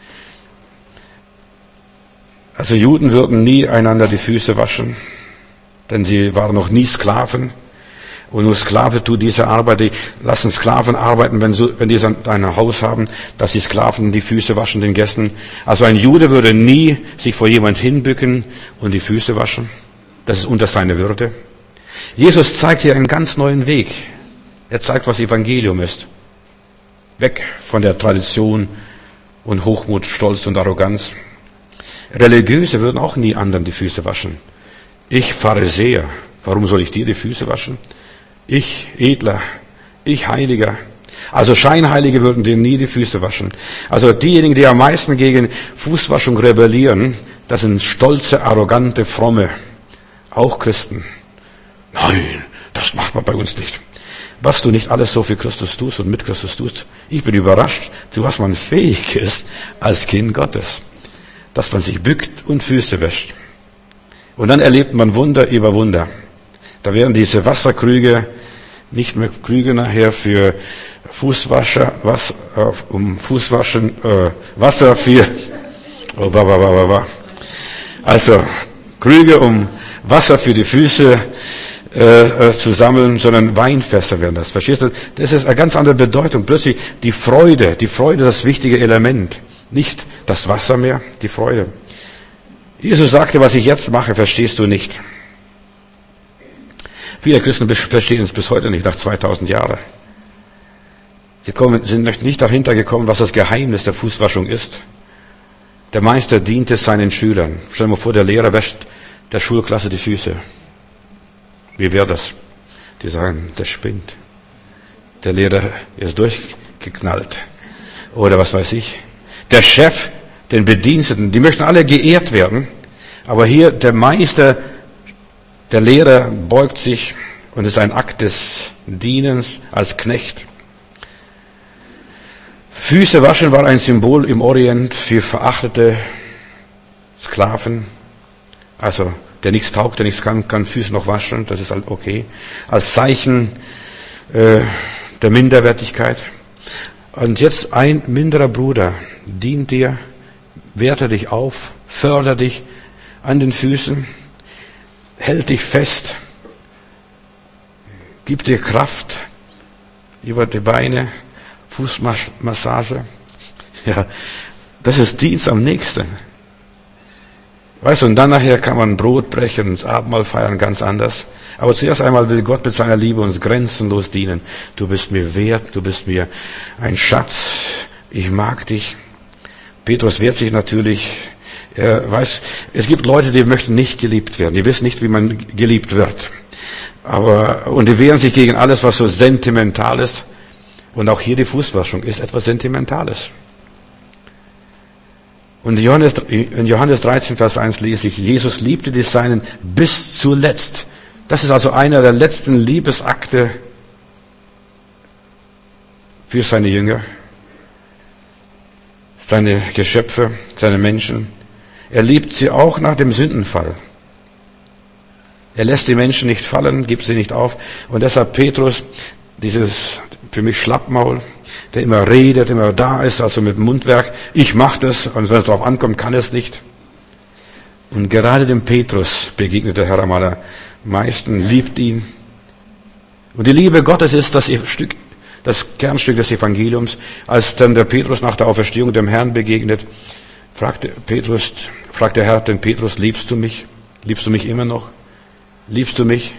Also Juden würden nie einander die Füße waschen, denn sie waren noch nie Sklaven. Und nur Sklave tut diese Arbeit, die lassen Sklaven arbeiten, wenn, so, wenn die ein Haus haben, dass die Sklaven die Füße waschen den Gästen. Also ein Jude würde nie sich vor jemand hinbücken und die Füße waschen. Das ist unter seine Würde. Jesus zeigt hier einen ganz neuen Weg. Er zeigt, was Evangelium ist. Weg von der Tradition und Hochmut, Stolz und Arroganz. Religiöse würden auch nie anderen die Füße waschen. Ich, Pharisäer, warum soll ich dir die Füße waschen? Ich, Edler, ich, Heiliger. Also Scheinheilige würden dir nie die Füße waschen. Also diejenigen, die am meisten gegen Fußwaschung rebellieren, das sind stolze, arrogante, fromme, auch Christen. Nein, das macht man bei uns nicht. Was du nicht alles so für Christus tust und mit Christus tust. Ich bin überrascht, zu was man fähig ist als Kind Gottes. dass man sich bückt und Füße wäscht. Und dann erlebt man Wunder über Wunder. Da werden diese Wasserkrüge nicht mehr Krüge nachher für Fußwascher, was, äh, um Fußwaschen, äh, Wasser für, oh, ba, ba, ba, ba. also Krüge, um Wasser für die Füße äh, äh, zu sammeln, sondern Weinfässer werden das. Verstehst du? Das ist eine ganz andere Bedeutung. Plötzlich die Freude, die Freude, das wichtige Element. Nicht das Wasser mehr, die Freude. Jesus sagte, was ich jetzt mache, verstehst du nicht. Viele Christen verstehen es bis heute nicht, nach zweitausend Jahren. Sie kommen, sind nicht dahinter gekommen, was das Geheimnis der Fußwaschung ist. Der Meister diente seinen Schülern. Stell dir mal vor, der Lehrer wäscht der Schulklasse die Füße. Wie wäre das? Die sagen, der spinnt. Der Lehrer ist durchgeknallt. Oder was weiß ich. Der Chef, den Bediensteten, die möchten alle geehrt werden. Aber hier der Meister, der Lehrer beugt sich und ist ein Akt des Dienens als Knecht. Füße waschen war ein Symbol im Orient für verachtete Sklaven. Also, der nichts taugt, der nichts kann, kann Füße noch waschen, das ist halt okay. Als Zeichen äh, der Minderwertigkeit. Und jetzt ein minderer Bruder dient dir, wehrt dich auf, fördert dich an den Füßen, hält dich fest, gibt dir Kraft über die Beine, Fußmassage. Ja, das ist Dienst am nächsten. Weißt du, und dann nachher kann man Brot brechen und das Abendmahl feiern, ganz anders. Aber zuerst einmal will Gott mit seiner Liebe uns grenzenlos dienen. Du bist mir wert, du bist mir ein Schatz, ich mag dich. Petrus wehrt sich natürlich. Er weiß, es gibt Leute, die möchten nicht geliebt werden. Die wissen nicht, wie man geliebt wird. Aber, und die wehren sich gegen alles, was so sentimental ist. Und auch hier die Fußwaschung ist etwas Sentimentales. Und in Johannes, in Johannes dreizehn, Vers eins lese ich, Jesus liebte die Seinen bis zuletzt. Das ist also einer der letzten Liebesakte für seine Jünger, seine Geschöpfe, seine Menschen. Er liebt sie auch nach dem Sündenfall. Er lässt die Menschen nicht fallen, gibt sie nicht auf. Und deshalb Petrus, dieses für mich Schlappmaul, der immer redet, immer da ist, also mit Mundwerk. Ich mache das, und wenn es darauf ankommt, kann es nicht. Und gerade dem Petrus begegnet der Herr am allermeisten, liebt ihn. Und die Liebe Gottes ist das Stück, das Kernstück des Evangeliums. Als dann der Petrus nach der Auferstehung dem Herrn begegnet, fragte Petrus, fragt der Herr den Petrus, liebst du mich? Liebst du mich immer noch? Liebst du mich?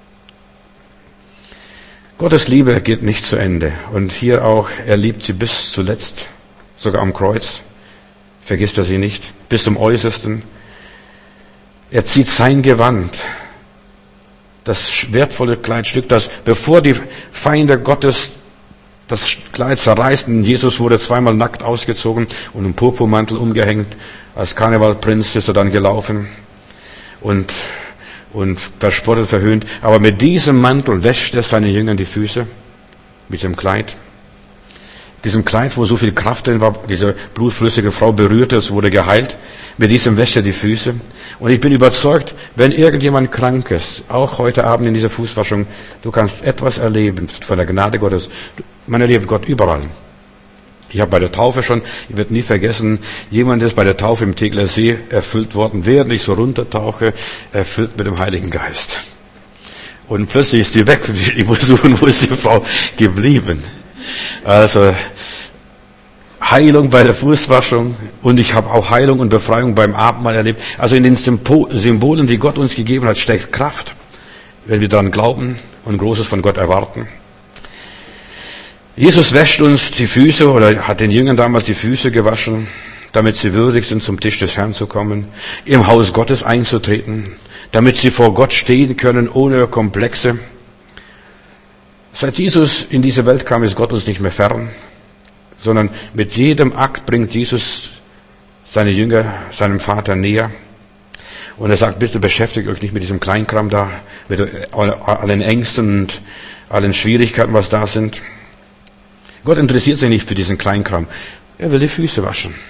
Gottes Liebe geht nicht zu Ende. Und hier auch, er liebt sie bis zuletzt, sogar am Kreuz. Vergisst er sie nicht, bis zum Äußersten. Er zieht sein Gewand, das wertvolle Kleidstück, das, bevor die Feinde Gottes das Kleid zerreißen, Jesus wurde zweimal nackt ausgezogen und im Purpurmantel umgehängt. Als Karnevalprinz ist er dann gelaufen und und verspottet, verhöhnt. Aber mit diesem Mantel wäscht er seinen Jüngern die Füße, mit dem Kleid. Diesem Kleid, wo so viel Kraft drin war, diese blutflüssige Frau berührte, es wurde geheilt. Mit diesem wäscht er die Füße. Und ich bin überzeugt, wenn irgendjemand krank ist, auch heute Abend in dieser Fußwaschung, du kannst etwas erleben von der Gnade Gottes. Man erlebt Gott überall. Ich habe bei der Taufe schon, ich werde nie vergessen, jemand ist bei der Taufe im Tegler See erfüllt worden, während ich so runtertauche, erfüllt mit dem Heiligen Geist. Und plötzlich ist sie weg. Ich muss suchen, wo ist die Frau geblieben. Also Heilung bei der Fußwaschung, und ich habe auch Heilung und Befreiung beim Abendmahl erlebt. Also in den Symbolen, die Gott uns gegeben hat, steckt Kraft, wenn wir daran glauben und Großes von Gott erwarten. Jesus wäscht uns die Füße, oder hat den Jüngern damals die Füße gewaschen, damit sie würdig sind, zum Tisch des Herrn zu kommen, im Haus Gottes einzutreten, damit sie vor Gott stehen können, ohne Komplexe. Seit Jesus in diese Welt kam, ist Gott uns nicht mehr fern, sondern mit jedem Akt bringt Jesus seine Jünger seinem Vater näher. Und er sagt, bitte beschäftigt euch nicht mit diesem Kleinkram da, mit allen Ängsten und allen Schwierigkeiten, was da sind. Gott interessiert sich nicht für diesen Kleinkram. Er will die Füße waschen.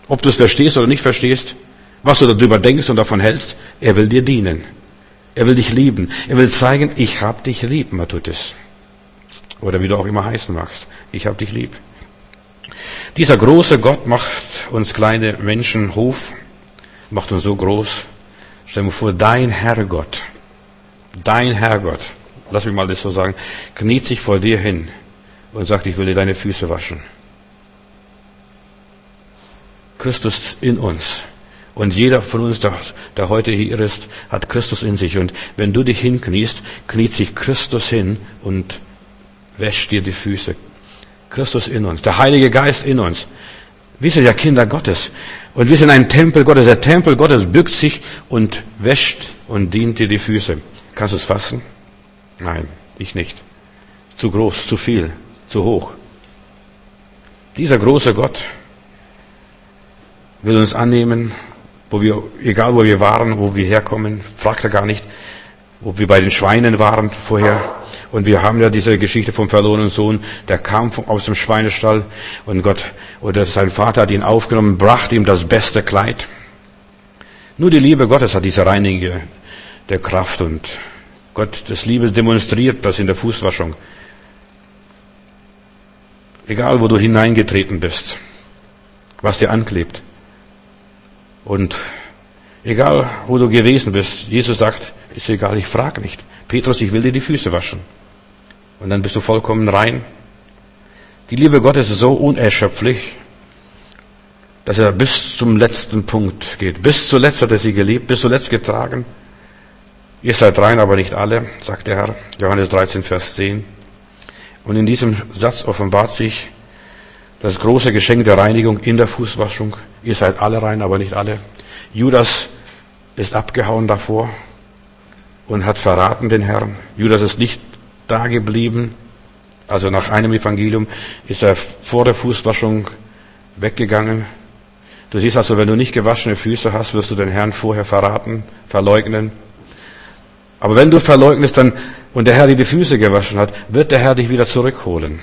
Ob du es verstehst oder nicht verstehst, was du darüber denkst und davon hältst, er will dir dienen. Er will dich lieben. Er will zeigen, ich hab dich lieb, Matutis. Oder wie du auch immer heißen magst. Ich hab dich lieb. Dieser große Gott macht uns kleine Menschen Hof, macht uns so groß. Stell dir vor, dein Herrgott, dein Herrgott, lass mich mal das so sagen, kniet sich vor dir hin und sagt, ich will dir deine Füße waschen. Christus in uns. Und jeder von uns, der, der heute hier ist, hat Christus in sich. Und wenn du dich hinkniest, kniet sich Christus hin und wäscht dir die Füße. Christus in uns, der Heilige Geist in uns. Wir sind ja Kinder Gottes. Und wir sind ein Tempel Gottes. Der Tempel Gottes bückt sich und wäscht und dient dir die Füße. Kannst du es fassen? Nein, ich nicht. Zu groß, zu viel, zu hoch. Dieser große Gott will uns annehmen, wo wir, egal wo wir waren, wo wir herkommen, fragt er gar nicht, ob wir bei den Schweinen waren vorher. Und wir haben ja diese Geschichte vom verlorenen Sohn, der kam aus dem Schweinestall und Gott, oder sein Vater hat ihn aufgenommen, brachte ihm das beste Kleid. Nur die Liebe Gottes hat diese Reinige der Kraft und Gott des Liebes demonstriert das in der Fußwaschung. Egal, wo du hineingetreten bist, was dir anklebt. Und egal, wo du gewesen bist, Jesus sagt, ist egal, ich frage nicht. Petrus, ich will dir die Füße waschen. Und dann bist du vollkommen rein. Die Liebe Gottes ist so unerschöpflich, dass er bis zum letzten Punkt geht. Bis zuletzt hat er sie geliebt, bis zuletzt getragen. Ihr seid rein, aber nicht alle, sagt der Herr. Johannes dreizehn, Vers zehn. Und in diesem Satz offenbart sich das große Geschenk der Reinigung in der Fußwaschung. Ihr seid alle rein, aber nicht alle. Judas ist abgehauen davor und hat verraten den Herrn. Judas ist nicht da geblieben. Also nach einem Evangelium ist er vor der Fußwaschung weggegangen. Du siehst also, wenn du nicht gewaschene Füße hast, wirst du den Herrn vorher verraten, verleugnen. Aber wenn du verleugnest dann und der Herr dir die Füße gewaschen hat, wird der Herr dich wieder zurückholen.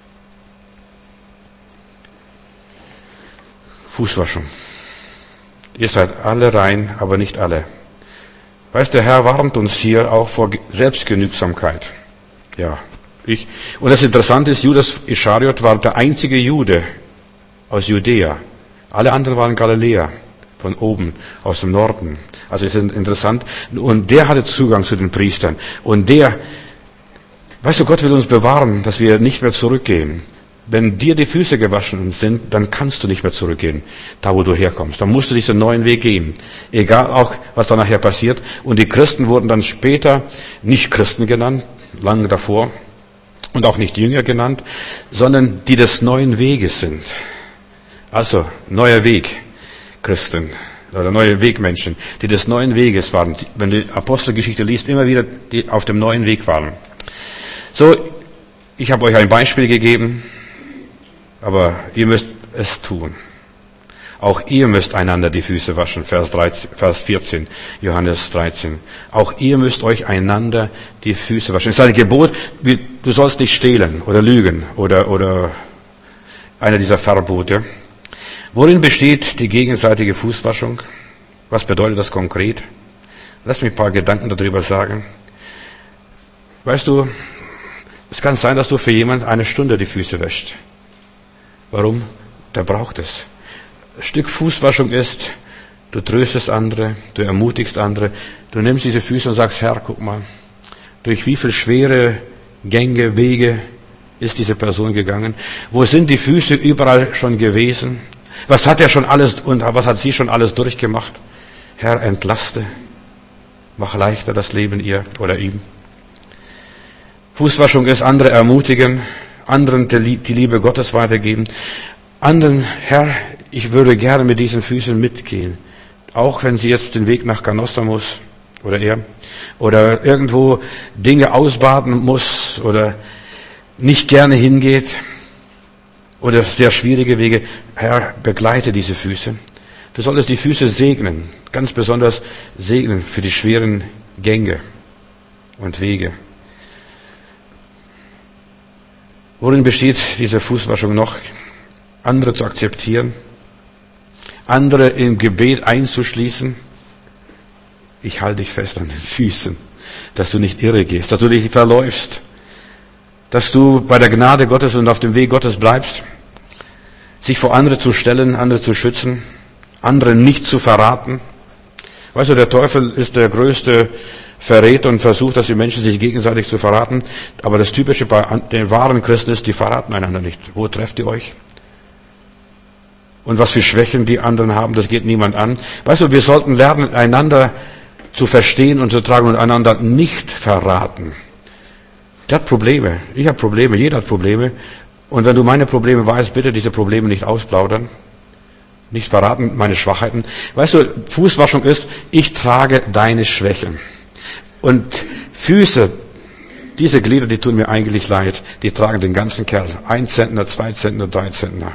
Fußwaschung. Ihr seid alle rein, aber nicht alle. Weißt, der Herr warnt uns hier auch vor Selbstgenügsamkeit. Ja, ich. Und das Interessante ist, Judas Ischariot war der einzige Jude aus Judäa. Alle anderen waren Galiläer, von oben, aus dem Norden. Also es ist interessant. Und der hatte Zugang zu den Priestern. Und der, weißt du, Gott will uns bewahren, dass wir nicht mehr zurückgehen. Wenn dir die Füße gewaschen sind, dann kannst du nicht mehr zurückgehen, da wo du herkommst. Dann musst du diesen neuen Weg gehen. Egal auch, was da nachher passiert. Und die Christen wurden dann später nicht Christen genannt, lange davor. Und auch nicht Jünger genannt, sondern die des neuen Weges sind. Also, neuer Weg, Christen. Oder neue Wegmenschen, die des neuen Weges waren. Wenn du die Apostelgeschichte liest, immer wieder die auf dem neuen Weg waren. So, ich habe euch ein Beispiel gegeben, aber ihr müsst es tun. Auch ihr müsst einander die Füße waschen, Vers dreizehn, Vers vierzehn, Johannes dreizehn. Auch ihr müsst euch einander die Füße waschen. Es ist ein Gebot, du sollst nicht stehlen oder lügen oder, oder einer dieser Verbote. Worin besteht die gegenseitige Fußwaschung? Was bedeutet das konkret? Lass mich ein paar Gedanken darüber sagen. Weißt du, es kann sein, dass du für jemanden eine Stunde die Füße wäschst. Warum? Der braucht es. Ein Stück Fußwaschung ist, du tröstest andere, du ermutigst andere, du nimmst diese Füße und sagst, Herr, guck mal, durch wie viele schwere Gänge, Wege ist diese Person gegangen? Wo sind die Füße überall schon gewesen? Was hat er schon alles und was hat sie schon alles durchgemacht? Herr, entlaste, mach leichter das Leben ihr oder ihm. Fußwaschung ist, andere ermutigen, anderen die Liebe Gottes weitergeben. Anderen, Herr, ich würde gerne mit diesen Füßen mitgehen. Auch wenn sie jetzt den Weg nach Canossa muss oder er oder irgendwo Dinge ausbaden muss oder nicht gerne hingeht. Oder sehr schwierige Wege. Herr, begleite diese Füße. Du solltest die Füße segnen, ganz besonders segnen für die schweren Gänge und Wege. Worin besteht diese Fußwaschung noch? Andere zu akzeptieren, andere im Gebet einzuschließen. Ich halte dich fest an den Füßen, dass du nicht irre gehst, dass du dich verläufst, dass du bei der Gnade Gottes und auf dem Weg Gottes bleibst, sich vor andere zu stellen, andere zu schützen, andere nicht zu verraten. Weißt du, der Teufel ist der größte Verräter und versucht, dass die Menschen sich gegenseitig zu verraten. Aber das Typische bei den wahren Christen ist, die verraten einander nicht. Wo trefft ihr euch? Und was für Schwächen die anderen haben, das geht niemand an. Weißt du, wir sollten lernen, einander zu verstehen und zu tragen und einander nicht verraten. Der hat Probleme. Ich habe Probleme. Jeder hat Probleme. Und wenn du meine Probleme weißt, bitte diese Probleme nicht ausplaudern. Nicht verraten, meine Schwachheiten. Weißt du, Fußwaschung ist, ich trage deine Schwächen. Und Füße, diese Glieder, die tun mir eigentlich leid. Die tragen den ganzen Kerl. Ein Zentner, zwei Zentner, drei Zentner.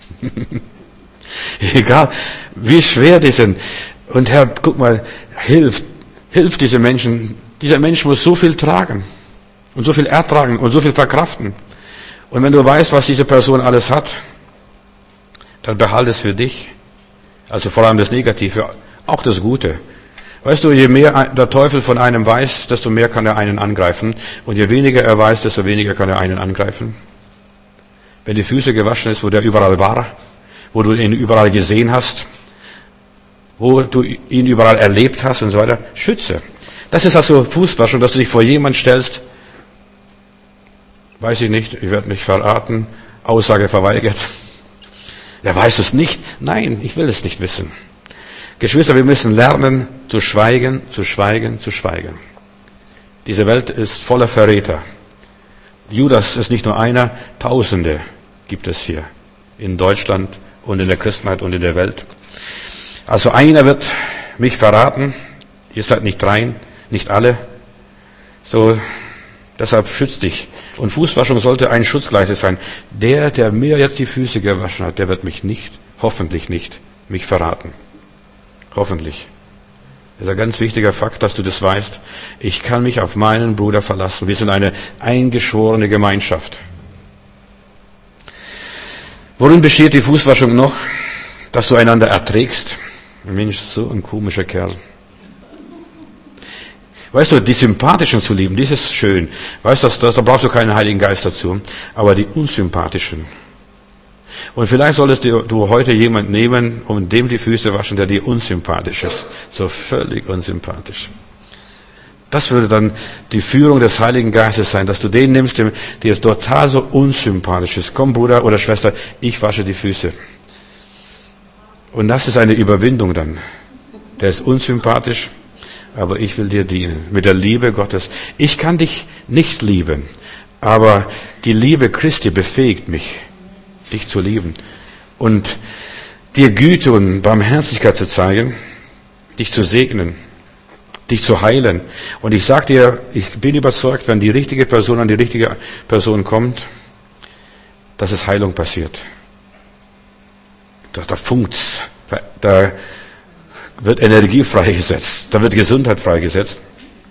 Egal, wie schwer die sind. Und Herr, guck mal, hilft, hilft diese Menschen. Dieser Mensch muss so viel tragen. Und so viel ertragen und so viel verkraften. Und wenn du weißt, was diese Person alles hat, dann behalte es für dich. Also vor allem das Negative, auch das Gute. Weißt du, je mehr der Teufel von einem weiß, desto mehr kann er einen angreifen. Und je weniger er weiß, desto weniger kann er einen angreifen. Wenn die Füße gewaschen ist, wo der überall war, wo du ihn überall gesehen hast, wo du ihn überall erlebt hast und so weiter, schütze. Das ist also Fußwaschung, dass du dich vor jemand stellst, weiß ich nicht, ich werde nicht verraten, Aussage verweigert. Er weiß es nicht. Nein, ich will es nicht wissen. Geschwister, wir müssen lernen, zu schweigen, zu schweigen, zu schweigen. Diese Welt ist voller Verräter. Judas ist nicht nur einer, Tausende gibt es hier in Deutschland und in der Christenheit und in der Welt. Also einer wird mich verraten. Ihr seid nicht rein, nicht alle. So, deshalb schützt dich. Und Fußwaschung sollte ein Schutzgleise sein. Der, der mir jetzt die Füße gewaschen hat, der wird mich nicht, hoffentlich nicht, mich verraten. Hoffentlich. Das ist ein ganz wichtiger Fakt, dass du das weißt. Ich kann mich auf meinen Bruder verlassen. Wir sind eine eingeschworene Gemeinschaft. Worin besteht die Fußwaschung noch? Dass du einander erträgst. Mensch, so ein komischer Kerl. Weißt du, die Sympathischen zu lieben, das ist schön. Weißt du, da brauchst du keinen Heiligen Geist dazu. Aber die Unsympathischen. Und vielleicht solltest du heute jemanden nehmen und dem die Füße waschen, der dir unsympathisch ist. So völlig unsympathisch. Das würde dann die Führung des Heiligen Geistes sein, dass du den nimmst, der dir total so unsympathisch ist. Komm, Bruder oder Schwester, ich wasche die Füße. Und das ist eine Überwindung dann. Der ist unsympathisch, aber ich will dir dienen. Mit der Liebe Gottes. Ich kann dich nicht lieben, aber die Liebe Christi befähigt mich, dich zu lieben. Und dir Güte und Barmherzigkeit zu zeigen, dich zu segnen, dich zu heilen. Und ich sage dir, ich bin überzeugt, wenn die richtige Person an die richtige Person kommt, dass es Heilung passiert. Da, da funkt's. Da, da wird Energie freigesetzt. Da wird Gesundheit freigesetzt.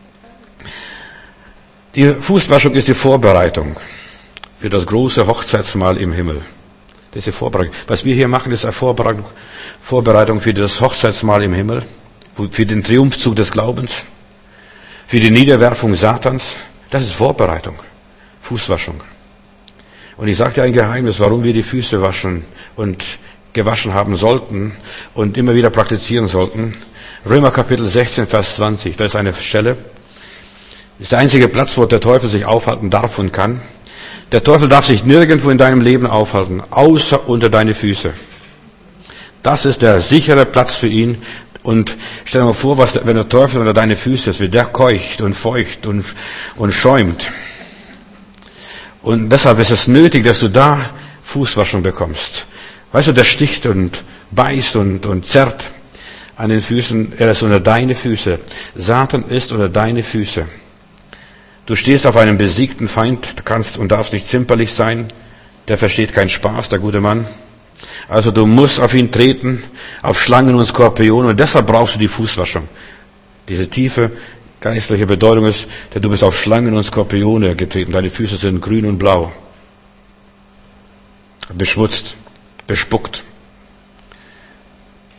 Die Fußwaschung ist die Vorbereitung für das große Hochzeitsmahl im Himmel. Das ist die Vorbereitung. Was wir hier machen, ist eine Vorbereitung, Vorbereitung für das Hochzeitsmahl im Himmel, für den Triumphzug des Glaubens, für die Niederwerfung Satans. Das ist Vorbereitung, Fußwaschung. Und ich sage dir ein Geheimnis, warum wir die Füße waschen und gewaschen haben sollten und immer wieder praktizieren sollten. Römer Kapitel sechzehn, Vers zwanzig, da ist eine Stelle. Das ist der einzige Platz, wo der Teufel sich aufhalten darf und kann. Der Teufel darf sich nirgendwo in deinem Leben aufhalten, außer unter deine Füße. Das ist der sichere Platz für ihn. Und stell dir mal vor, was, wenn der Teufel unter deine Füße ist, wie der keucht und feucht und, und schäumt. Und deshalb ist es nötig, dass du da Fußwaschung bekommst. Weißt du, der sticht und beißt und, und zerrt an den Füßen. Er ist unter deine Füße. Satan ist unter deine Füße. Du stehst auf einem besiegten Feind, du kannst und darfst nicht zimperlich sein. Der versteht keinen Spaß, der gute Mann. Also du musst auf ihn treten, auf Schlangen und Skorpionen. Und deshalb brauchst du die Fußwaschung. Diese tiefe geistliche Bedeutung ist, denn du bist auf Schlangen und Skorpione getreten. Deine Füße sind grün und blau. Beschmutzt, bespuckt.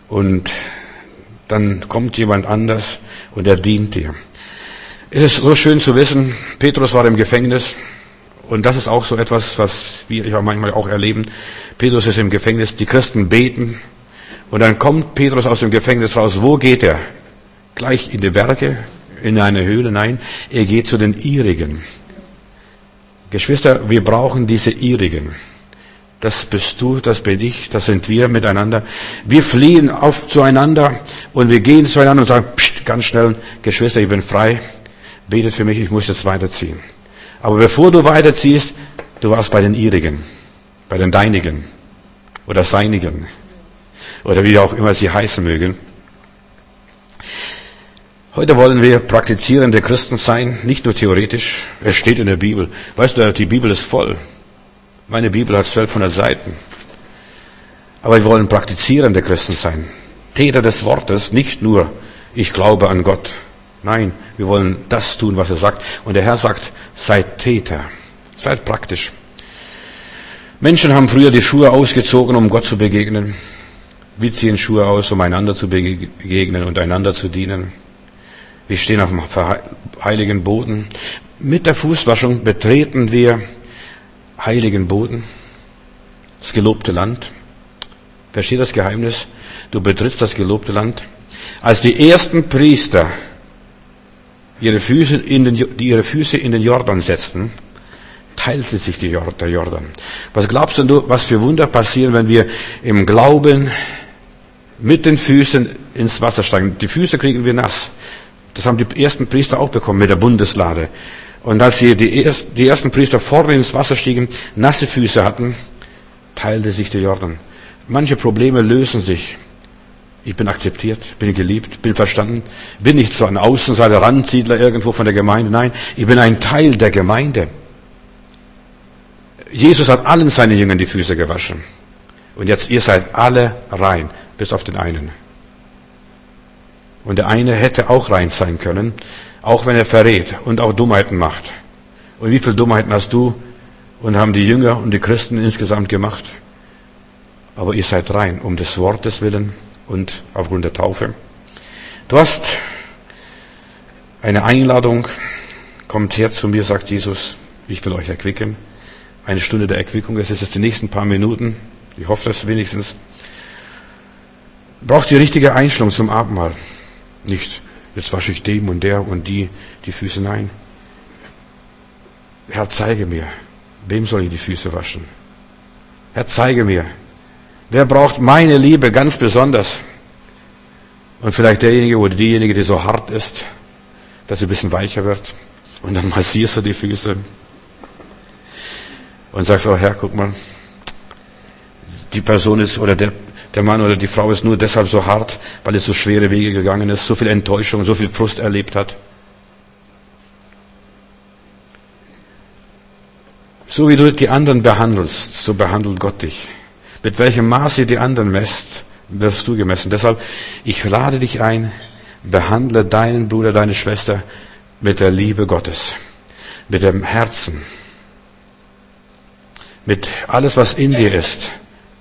und dann kommt jemand anders und er dient dir. Es ist so schön zu wissen, Petrus war im Gefängnis und das ist auch so etwas, was wir ja manchmal auch erleben. Petrus ist im Gefängnis, die Christen beten und dann kommt Petrus aus dem Gefängnis raus. Wo geht er? Gleich in die Berge, in eine Höhle? Nein, er geht zu den Ihrigen. Geschwister, wir brauchen diese Ihrigen. Das bist du, das bin ich, das sind wir miteinander. Wir fliehen auf zueinander und wir gehen zueinander und sagen, pst, ganz schnell, Geschwister, ich bin frei, betet für mich, ich muss jetzt weiterziehen. Aber bevor du weiterziehst, du warst bei den Ihrigen, bei den Deinigen oder Seinigen oder wie auch immer sie heißen mögen. Heute wollen wir praktizierende Christen sein, nicht nur theoretisch, es steht in der Bibel. Weißt du, die Bibel ist voll. Meine Bibel hat zwölfhundert Seiten. Aber wir wollen praktizierende Christen sein. Täter des Wortes, nicht nur, ich glaube an Gott. Nein, wir wollen das tun, was er sagt. Und der Herr sagt, seid Täter. Seid praktisch. Menschen haben früher die Schuhe ausgezogen, um Gott zu begegnen. Wir ziehen Schuhe aus, um einander zu begegnen und einander zu dienen. Wir stehen auf dem heiligen Boden. Mit der Fußwaschung betreten wir heiligen Boden, das gelobte Land. Versteht das Geheimnis? Du betrittst das gelobte Land. Als die ersten Priester ihre Füße in den, die ihre Füße in den Jordan setzten, teilte sich die Jord, der Jordan. Was glaubst du, was für Wunder passieren, wenn wir im Glauben mit den Füßen ins Wasser steigen? Die Füße kriegen wir nass. Das haben die ersten Priester auch bekommen mit der Bundeslade. Und als sie die, erst, die ersten Priester vorne ins Wasser stiegen, nasse Füße hatten, teilte sich der Jordan. Manche Probleme lösen sich. Ich bin akzeptiert, bin geliebt, bin verstanden, bin nicht so ein Außenseiter, Randsiedler irgendwo von der Gemeinde. Nein, ich bin ein Teil der Gemeinde. Jesus hat allen seinen Jüngern die Füße gewaschen. Und jetzt, ihr seid alle rein, bis auf den einen. Und der eine hätte auch rein sein können, auch wenn er verrät und auch Dummheiten macht. Und wie viele Dummheiten hast du und haben die Jünger und die Christen insgesamt gemacht? Aber ihr seid rein, um des Wortes willen und aufgrund der Taufe. Du hast eine Einladung, kommt her zu mir, sagt Jesus, ich will euch erquicken. Eine Stunde der Erquickung, es ist jetzt die nächsten paar Minuten, ich hoffe das wenigstens. Braucht die richtige Einstellung zum Abendmahl. Nicht, jetzt wasche ich dem und der und die die Füße. Nein. Herr, zeige mir, wem soll ich die Füße waschen? Herr, zeige mir, wer braucht meine Liebe ganz besonders? Und vielleicht derjenige oder diejenige, die so hart ist, dass sie ein bisschen weicher wird. Und dann massierst du die Füße und sagst, oh Herr, guck mal, die Person ist oder der Der Mann oder die Frau ist nur deshalb so hart, weil es so schwere Wege gegangen ist, so viel Enttäuschung, so viel Frust erlebt hat. So wie du die anderen behandelst, so behandelt Gott dich. Mit welchem Maß ihr die anderen messt, wirst du gemessen. Deshalb, ich lade dich ein, behandle deinen Bruder, deine Schwester mit der Liebe Gottes, mit dem Herzen, mit alles, was in dir ist.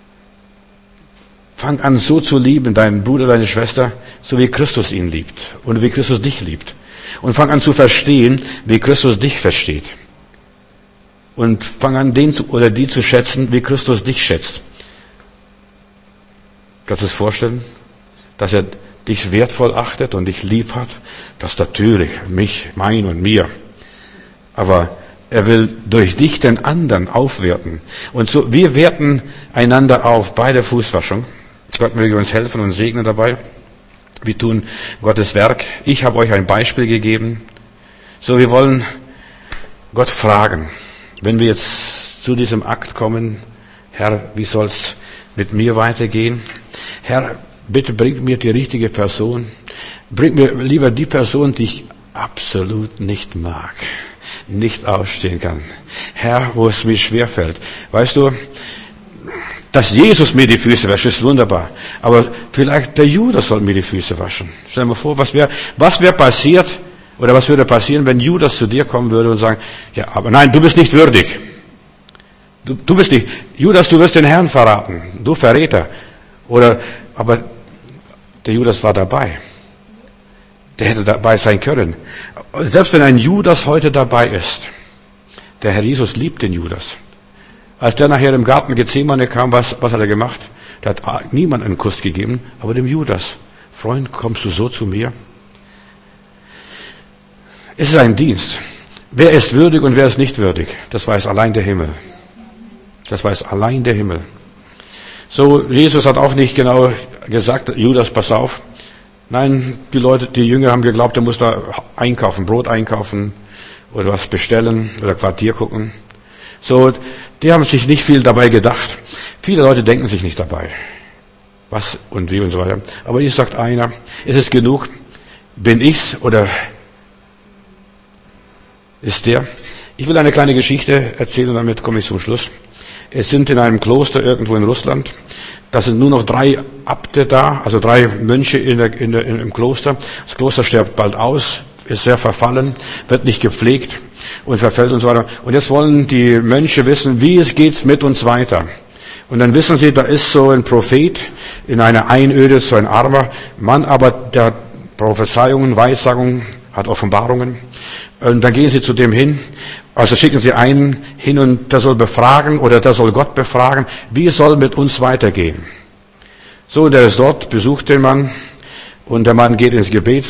Fang an, so zu lieben, deinen Bruder, deine Schwester, so wie Christus ihn liebt und wie Christus dich liebt. Und fang an zu verstehen, wie Christus dich versteht. Und fang an, den zu, oder die zu schätzen, wie Christus dich schätzt. Kannst du dir das vorstellen? Dass er dich wertvoll achtet und dich lieb hat? Das ist natürlich mich, mein und mir. Aber er will durch dich den anderen aufwerten. Und so, wir werten einander auf bei der Fußwaschung. Gott möge uns helfen und segnen dabei. Wir tun Gottes Werk. Ich habe euch ein Beispiel gegeben. So, wir wollen Gott fragen, wenn wir jetzt zu diesem Akt kommen, Herr, wie soll's mit mir weitergehen? Herr, bitte bring mir die richtige Person. Bring mir lieber die Person, die ich absolut nicht mag, nicht ausstehen kann. Herr, wo es mir schwerfällt. Weißt du, dass Jesus mir die Füße wäscht, ist wunderbar. Aber vielleicht der Judas soll mir die Füße waschen. Stell dir mal vor, was wäre was wäre passiert, oder was würde passieren, wenn Judas zu dir kommen würde und sagen, ja, aber nein, du bist nicht würdig. Du, du bist nicht, Judas, du wirst den Herrn verraten. Du Verräter. Oder, aber Der Judas war dabei. Der hätte dabei sein können. Selbst wenn ein Judas heute dabei ist, der Herr Jesus liebt den Judas. Als der nachher im Garten Gethsemane kam, was, was hat er gemacht? Der hat niemandem einen Kuss gegeben, aber dem Judas. Freund, kommst du so zu mir? Es ist ein Dienst. Wer ist würdig und wer ist nicht würdig? Das weiß allein der Himmel. Das weiß allein der Himmel. So, Jesus hat auch nicht genau gesagt, Judas, pass auf. Nein, die Leute, die Jünger haben geglaubt, er muss da einkaufen, Brot einkaufen oder was bestellen oder Quartier gucken. So, die haben sich nicht viel dabei gedacht. Viele Leute denken sich nicht dabei. Was und wie und so weiter. Aber Jesus sagt einer, ist es genug? Bin ich's oder ist der? Ich will eine kleine Geschichte erzählen, damit komme ich zum Schluss. Es sind in einem Kloster irgendwo in Russland, da sind nur noch drei Abte da, also drei Mönche in der, in der, in, im Kloster. Das Kloster stirbt bald aus, ist sehr verfallen, wird nicht gepflegt und verfällt und so weiter. Und jetzt wollen die Mönche wissen, wie es geht mit uns weiter. Und dann wissen sie, da ist so ein Prophet in einer Einöde, so ein armer Mann, aber der Prophezeiungen, Weissagungen, hat Offenbarungen. Und dann gehen sie zu dem hin, also schicken sie einen hin und der soll befragen oder der soll Gott befragen, wie soll mit uns weitergehen. So, der ist dort, besucht den Mann und der Mann geht ins Gebet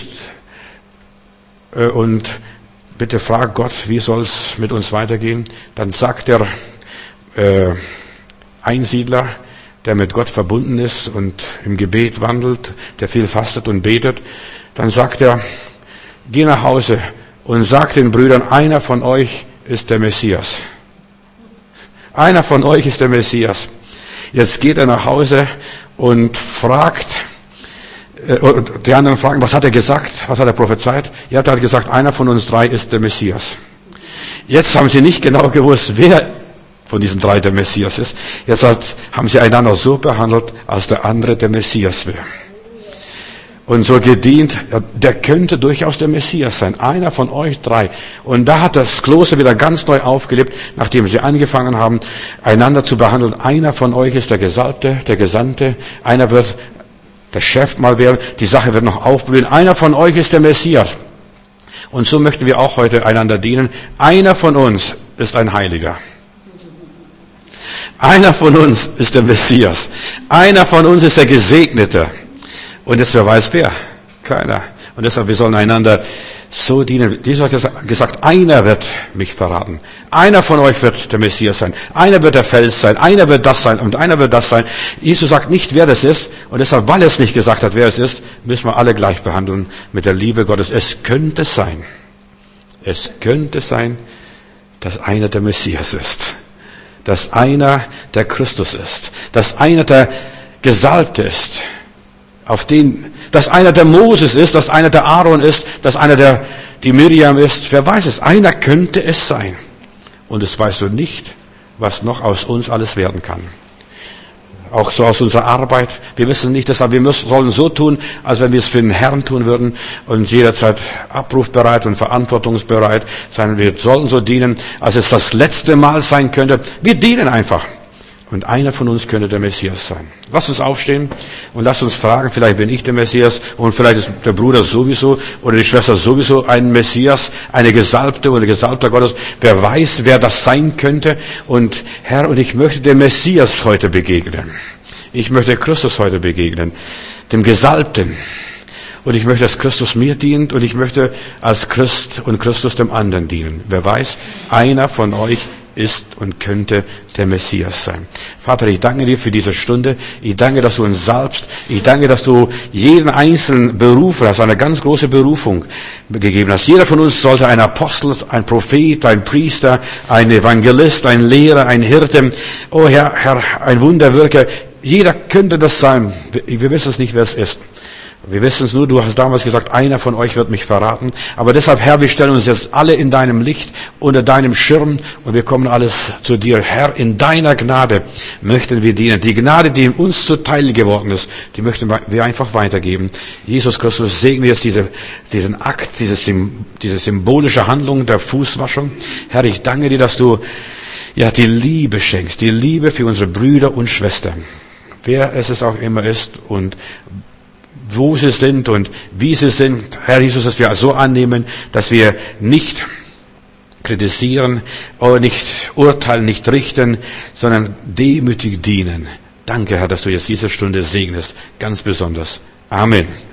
und bitte fragt Gott, wie soll es mit uns weitergehen. Dann sagt der äh, Einsiedler, der mit Gott verbunden ist und im Gebet wandelt, der viel fastet und betet, dann sagt er, geh nach Hause und sag den Brüdern, einer von euch ist der Messias. Einer von euch ist der Messias. Jetzt geht er nach Hause und fragt, äh, die anderen fragen, was hat er gesagt? Was hat er prophezeit? Er hat gesagt, einer von uns drei ist der Messias. Jetzt haben sie nicht genau gewusst, wer von diesen drei der Messias ist. Jetzt hat, haben sie einander so behandelt, als der andere der Messias wäre. Und so gedient, der könnte durchaus der Messias sein. Einer von euch drei. Und da hat das Kloster wieder ganz neu aufgelebt, nachdem sie angefangen haben, einander zu behandeln. Einer von euch ist der Gesalbte, der Gesandte. Einer wird der Chef mal werden. Die Sache wird noch aufblühen. Einer von euch ist der Messias. Und so möchten wir auch heute einander dienen. Einer von uns ist ein Heiliger. Einer von uns ist der Messias. Einer von uns ist der Gesegnete. Und jetzt, wer weiß wer? Keiner. Und deshalb, wir sollen einander so dienen. Jesus hat gesagt, einer wird mich verraten. Einer von euch wird der Messias sein. Einer wird der Fels sein. Einer wird das sein. Und einer wird das sein. Jesus sagt nicht, wer das ist. Und deshalb, weil er es nicht gesagt hat, wer es ist, müssen wir alle gleich behandeln mit der Liebe Gottes. Es könnte sein, es könnte sein, dass einer der Messias ist. Dass einer der Christus ist. Dass einer der Gesalbte ist. Auf den, dass einer der Moses ist, dass einer der Aaron ist, dass einer der die Miriam ist. Wer weiß es? Einer könnte es sein. Und es weißt du nicht, was noch aus uns alles werden kann. Auch so aus unserer Arbeit. Wir wissen nicht, deshalb wir müssen, sollen so tun, als wenn wir es für den Herrn tun würden und jederzeit abrufbereit und verantwortungsbereit sein. Wir sollen so dienen, als es das letzte Mal sein könnte. Wir dienen einfach. Und einer von uns könnte der Messias sein. Lass uns aufstehen und lass uns fragen, vielleicht bin ich der Messias und vielleicht ist der Bruder sowieso oder die Schwester sowieso ein Messias, eine Gesalbte oder Gesalbter Gottes. Wer weiß, wer das sein könnte. Und Herr, und ich möchte dem Messias heute begegnen. Ich möchte Christus heute begegnen, dem Gesalbten. Und ich möchte, dass Christus mir dient und ich möchte als Christ und Christus dem anderen dienen. Wer weiß, einer von euch ist und könnte der Messias sein. Vater, ich danke dir für diese Stunde. Ich danke, dass du uns salbst. Ich danke, dass du jeden einzelnen berufen hast, eine ganz große Berufung gegeben hast. Jeder von uns sollte ein Apostel, ein Prophet, ein Priester, ein Evangelist, ein Lehrer, ein Hirte, oh Herr, Herr, ein Wunderwirker. Jeder könnte das sein. Wir wissen es nicht, wer es ist. Wir wissen es nur, du hast damals gesagt, einer von euch wird mich verraten. Aber deshalb, Herr, wir stellen uns jetzt alle in deinem Licht, unter deinem Schirm und wir kommen alles zu dir. Herr, in deiner Gnade möchten wir dienen. Die Gnade, die uns zuteil geworden ist, die möchten wir einfach weitergeben. Jesus Christus, segne jetzt diese, diesen Akt, diese, diese symbolische Handlung der Fußwaschung. Herr, ich danke dir, dass du ja die Liebe schenkst, die Liebe für unsere Brüder und Schwestern. Wer es auch immer ist und wo sie sind und wie sie sind. Herr Jesus, dass wir so annehmen, dass wir nicht kritisieren, aber nicht urteilen, nicht richten, sondern demütig dienen. Danke, Herr, dass du jetzt diese Stunde segnest, ganz besonders. Amen.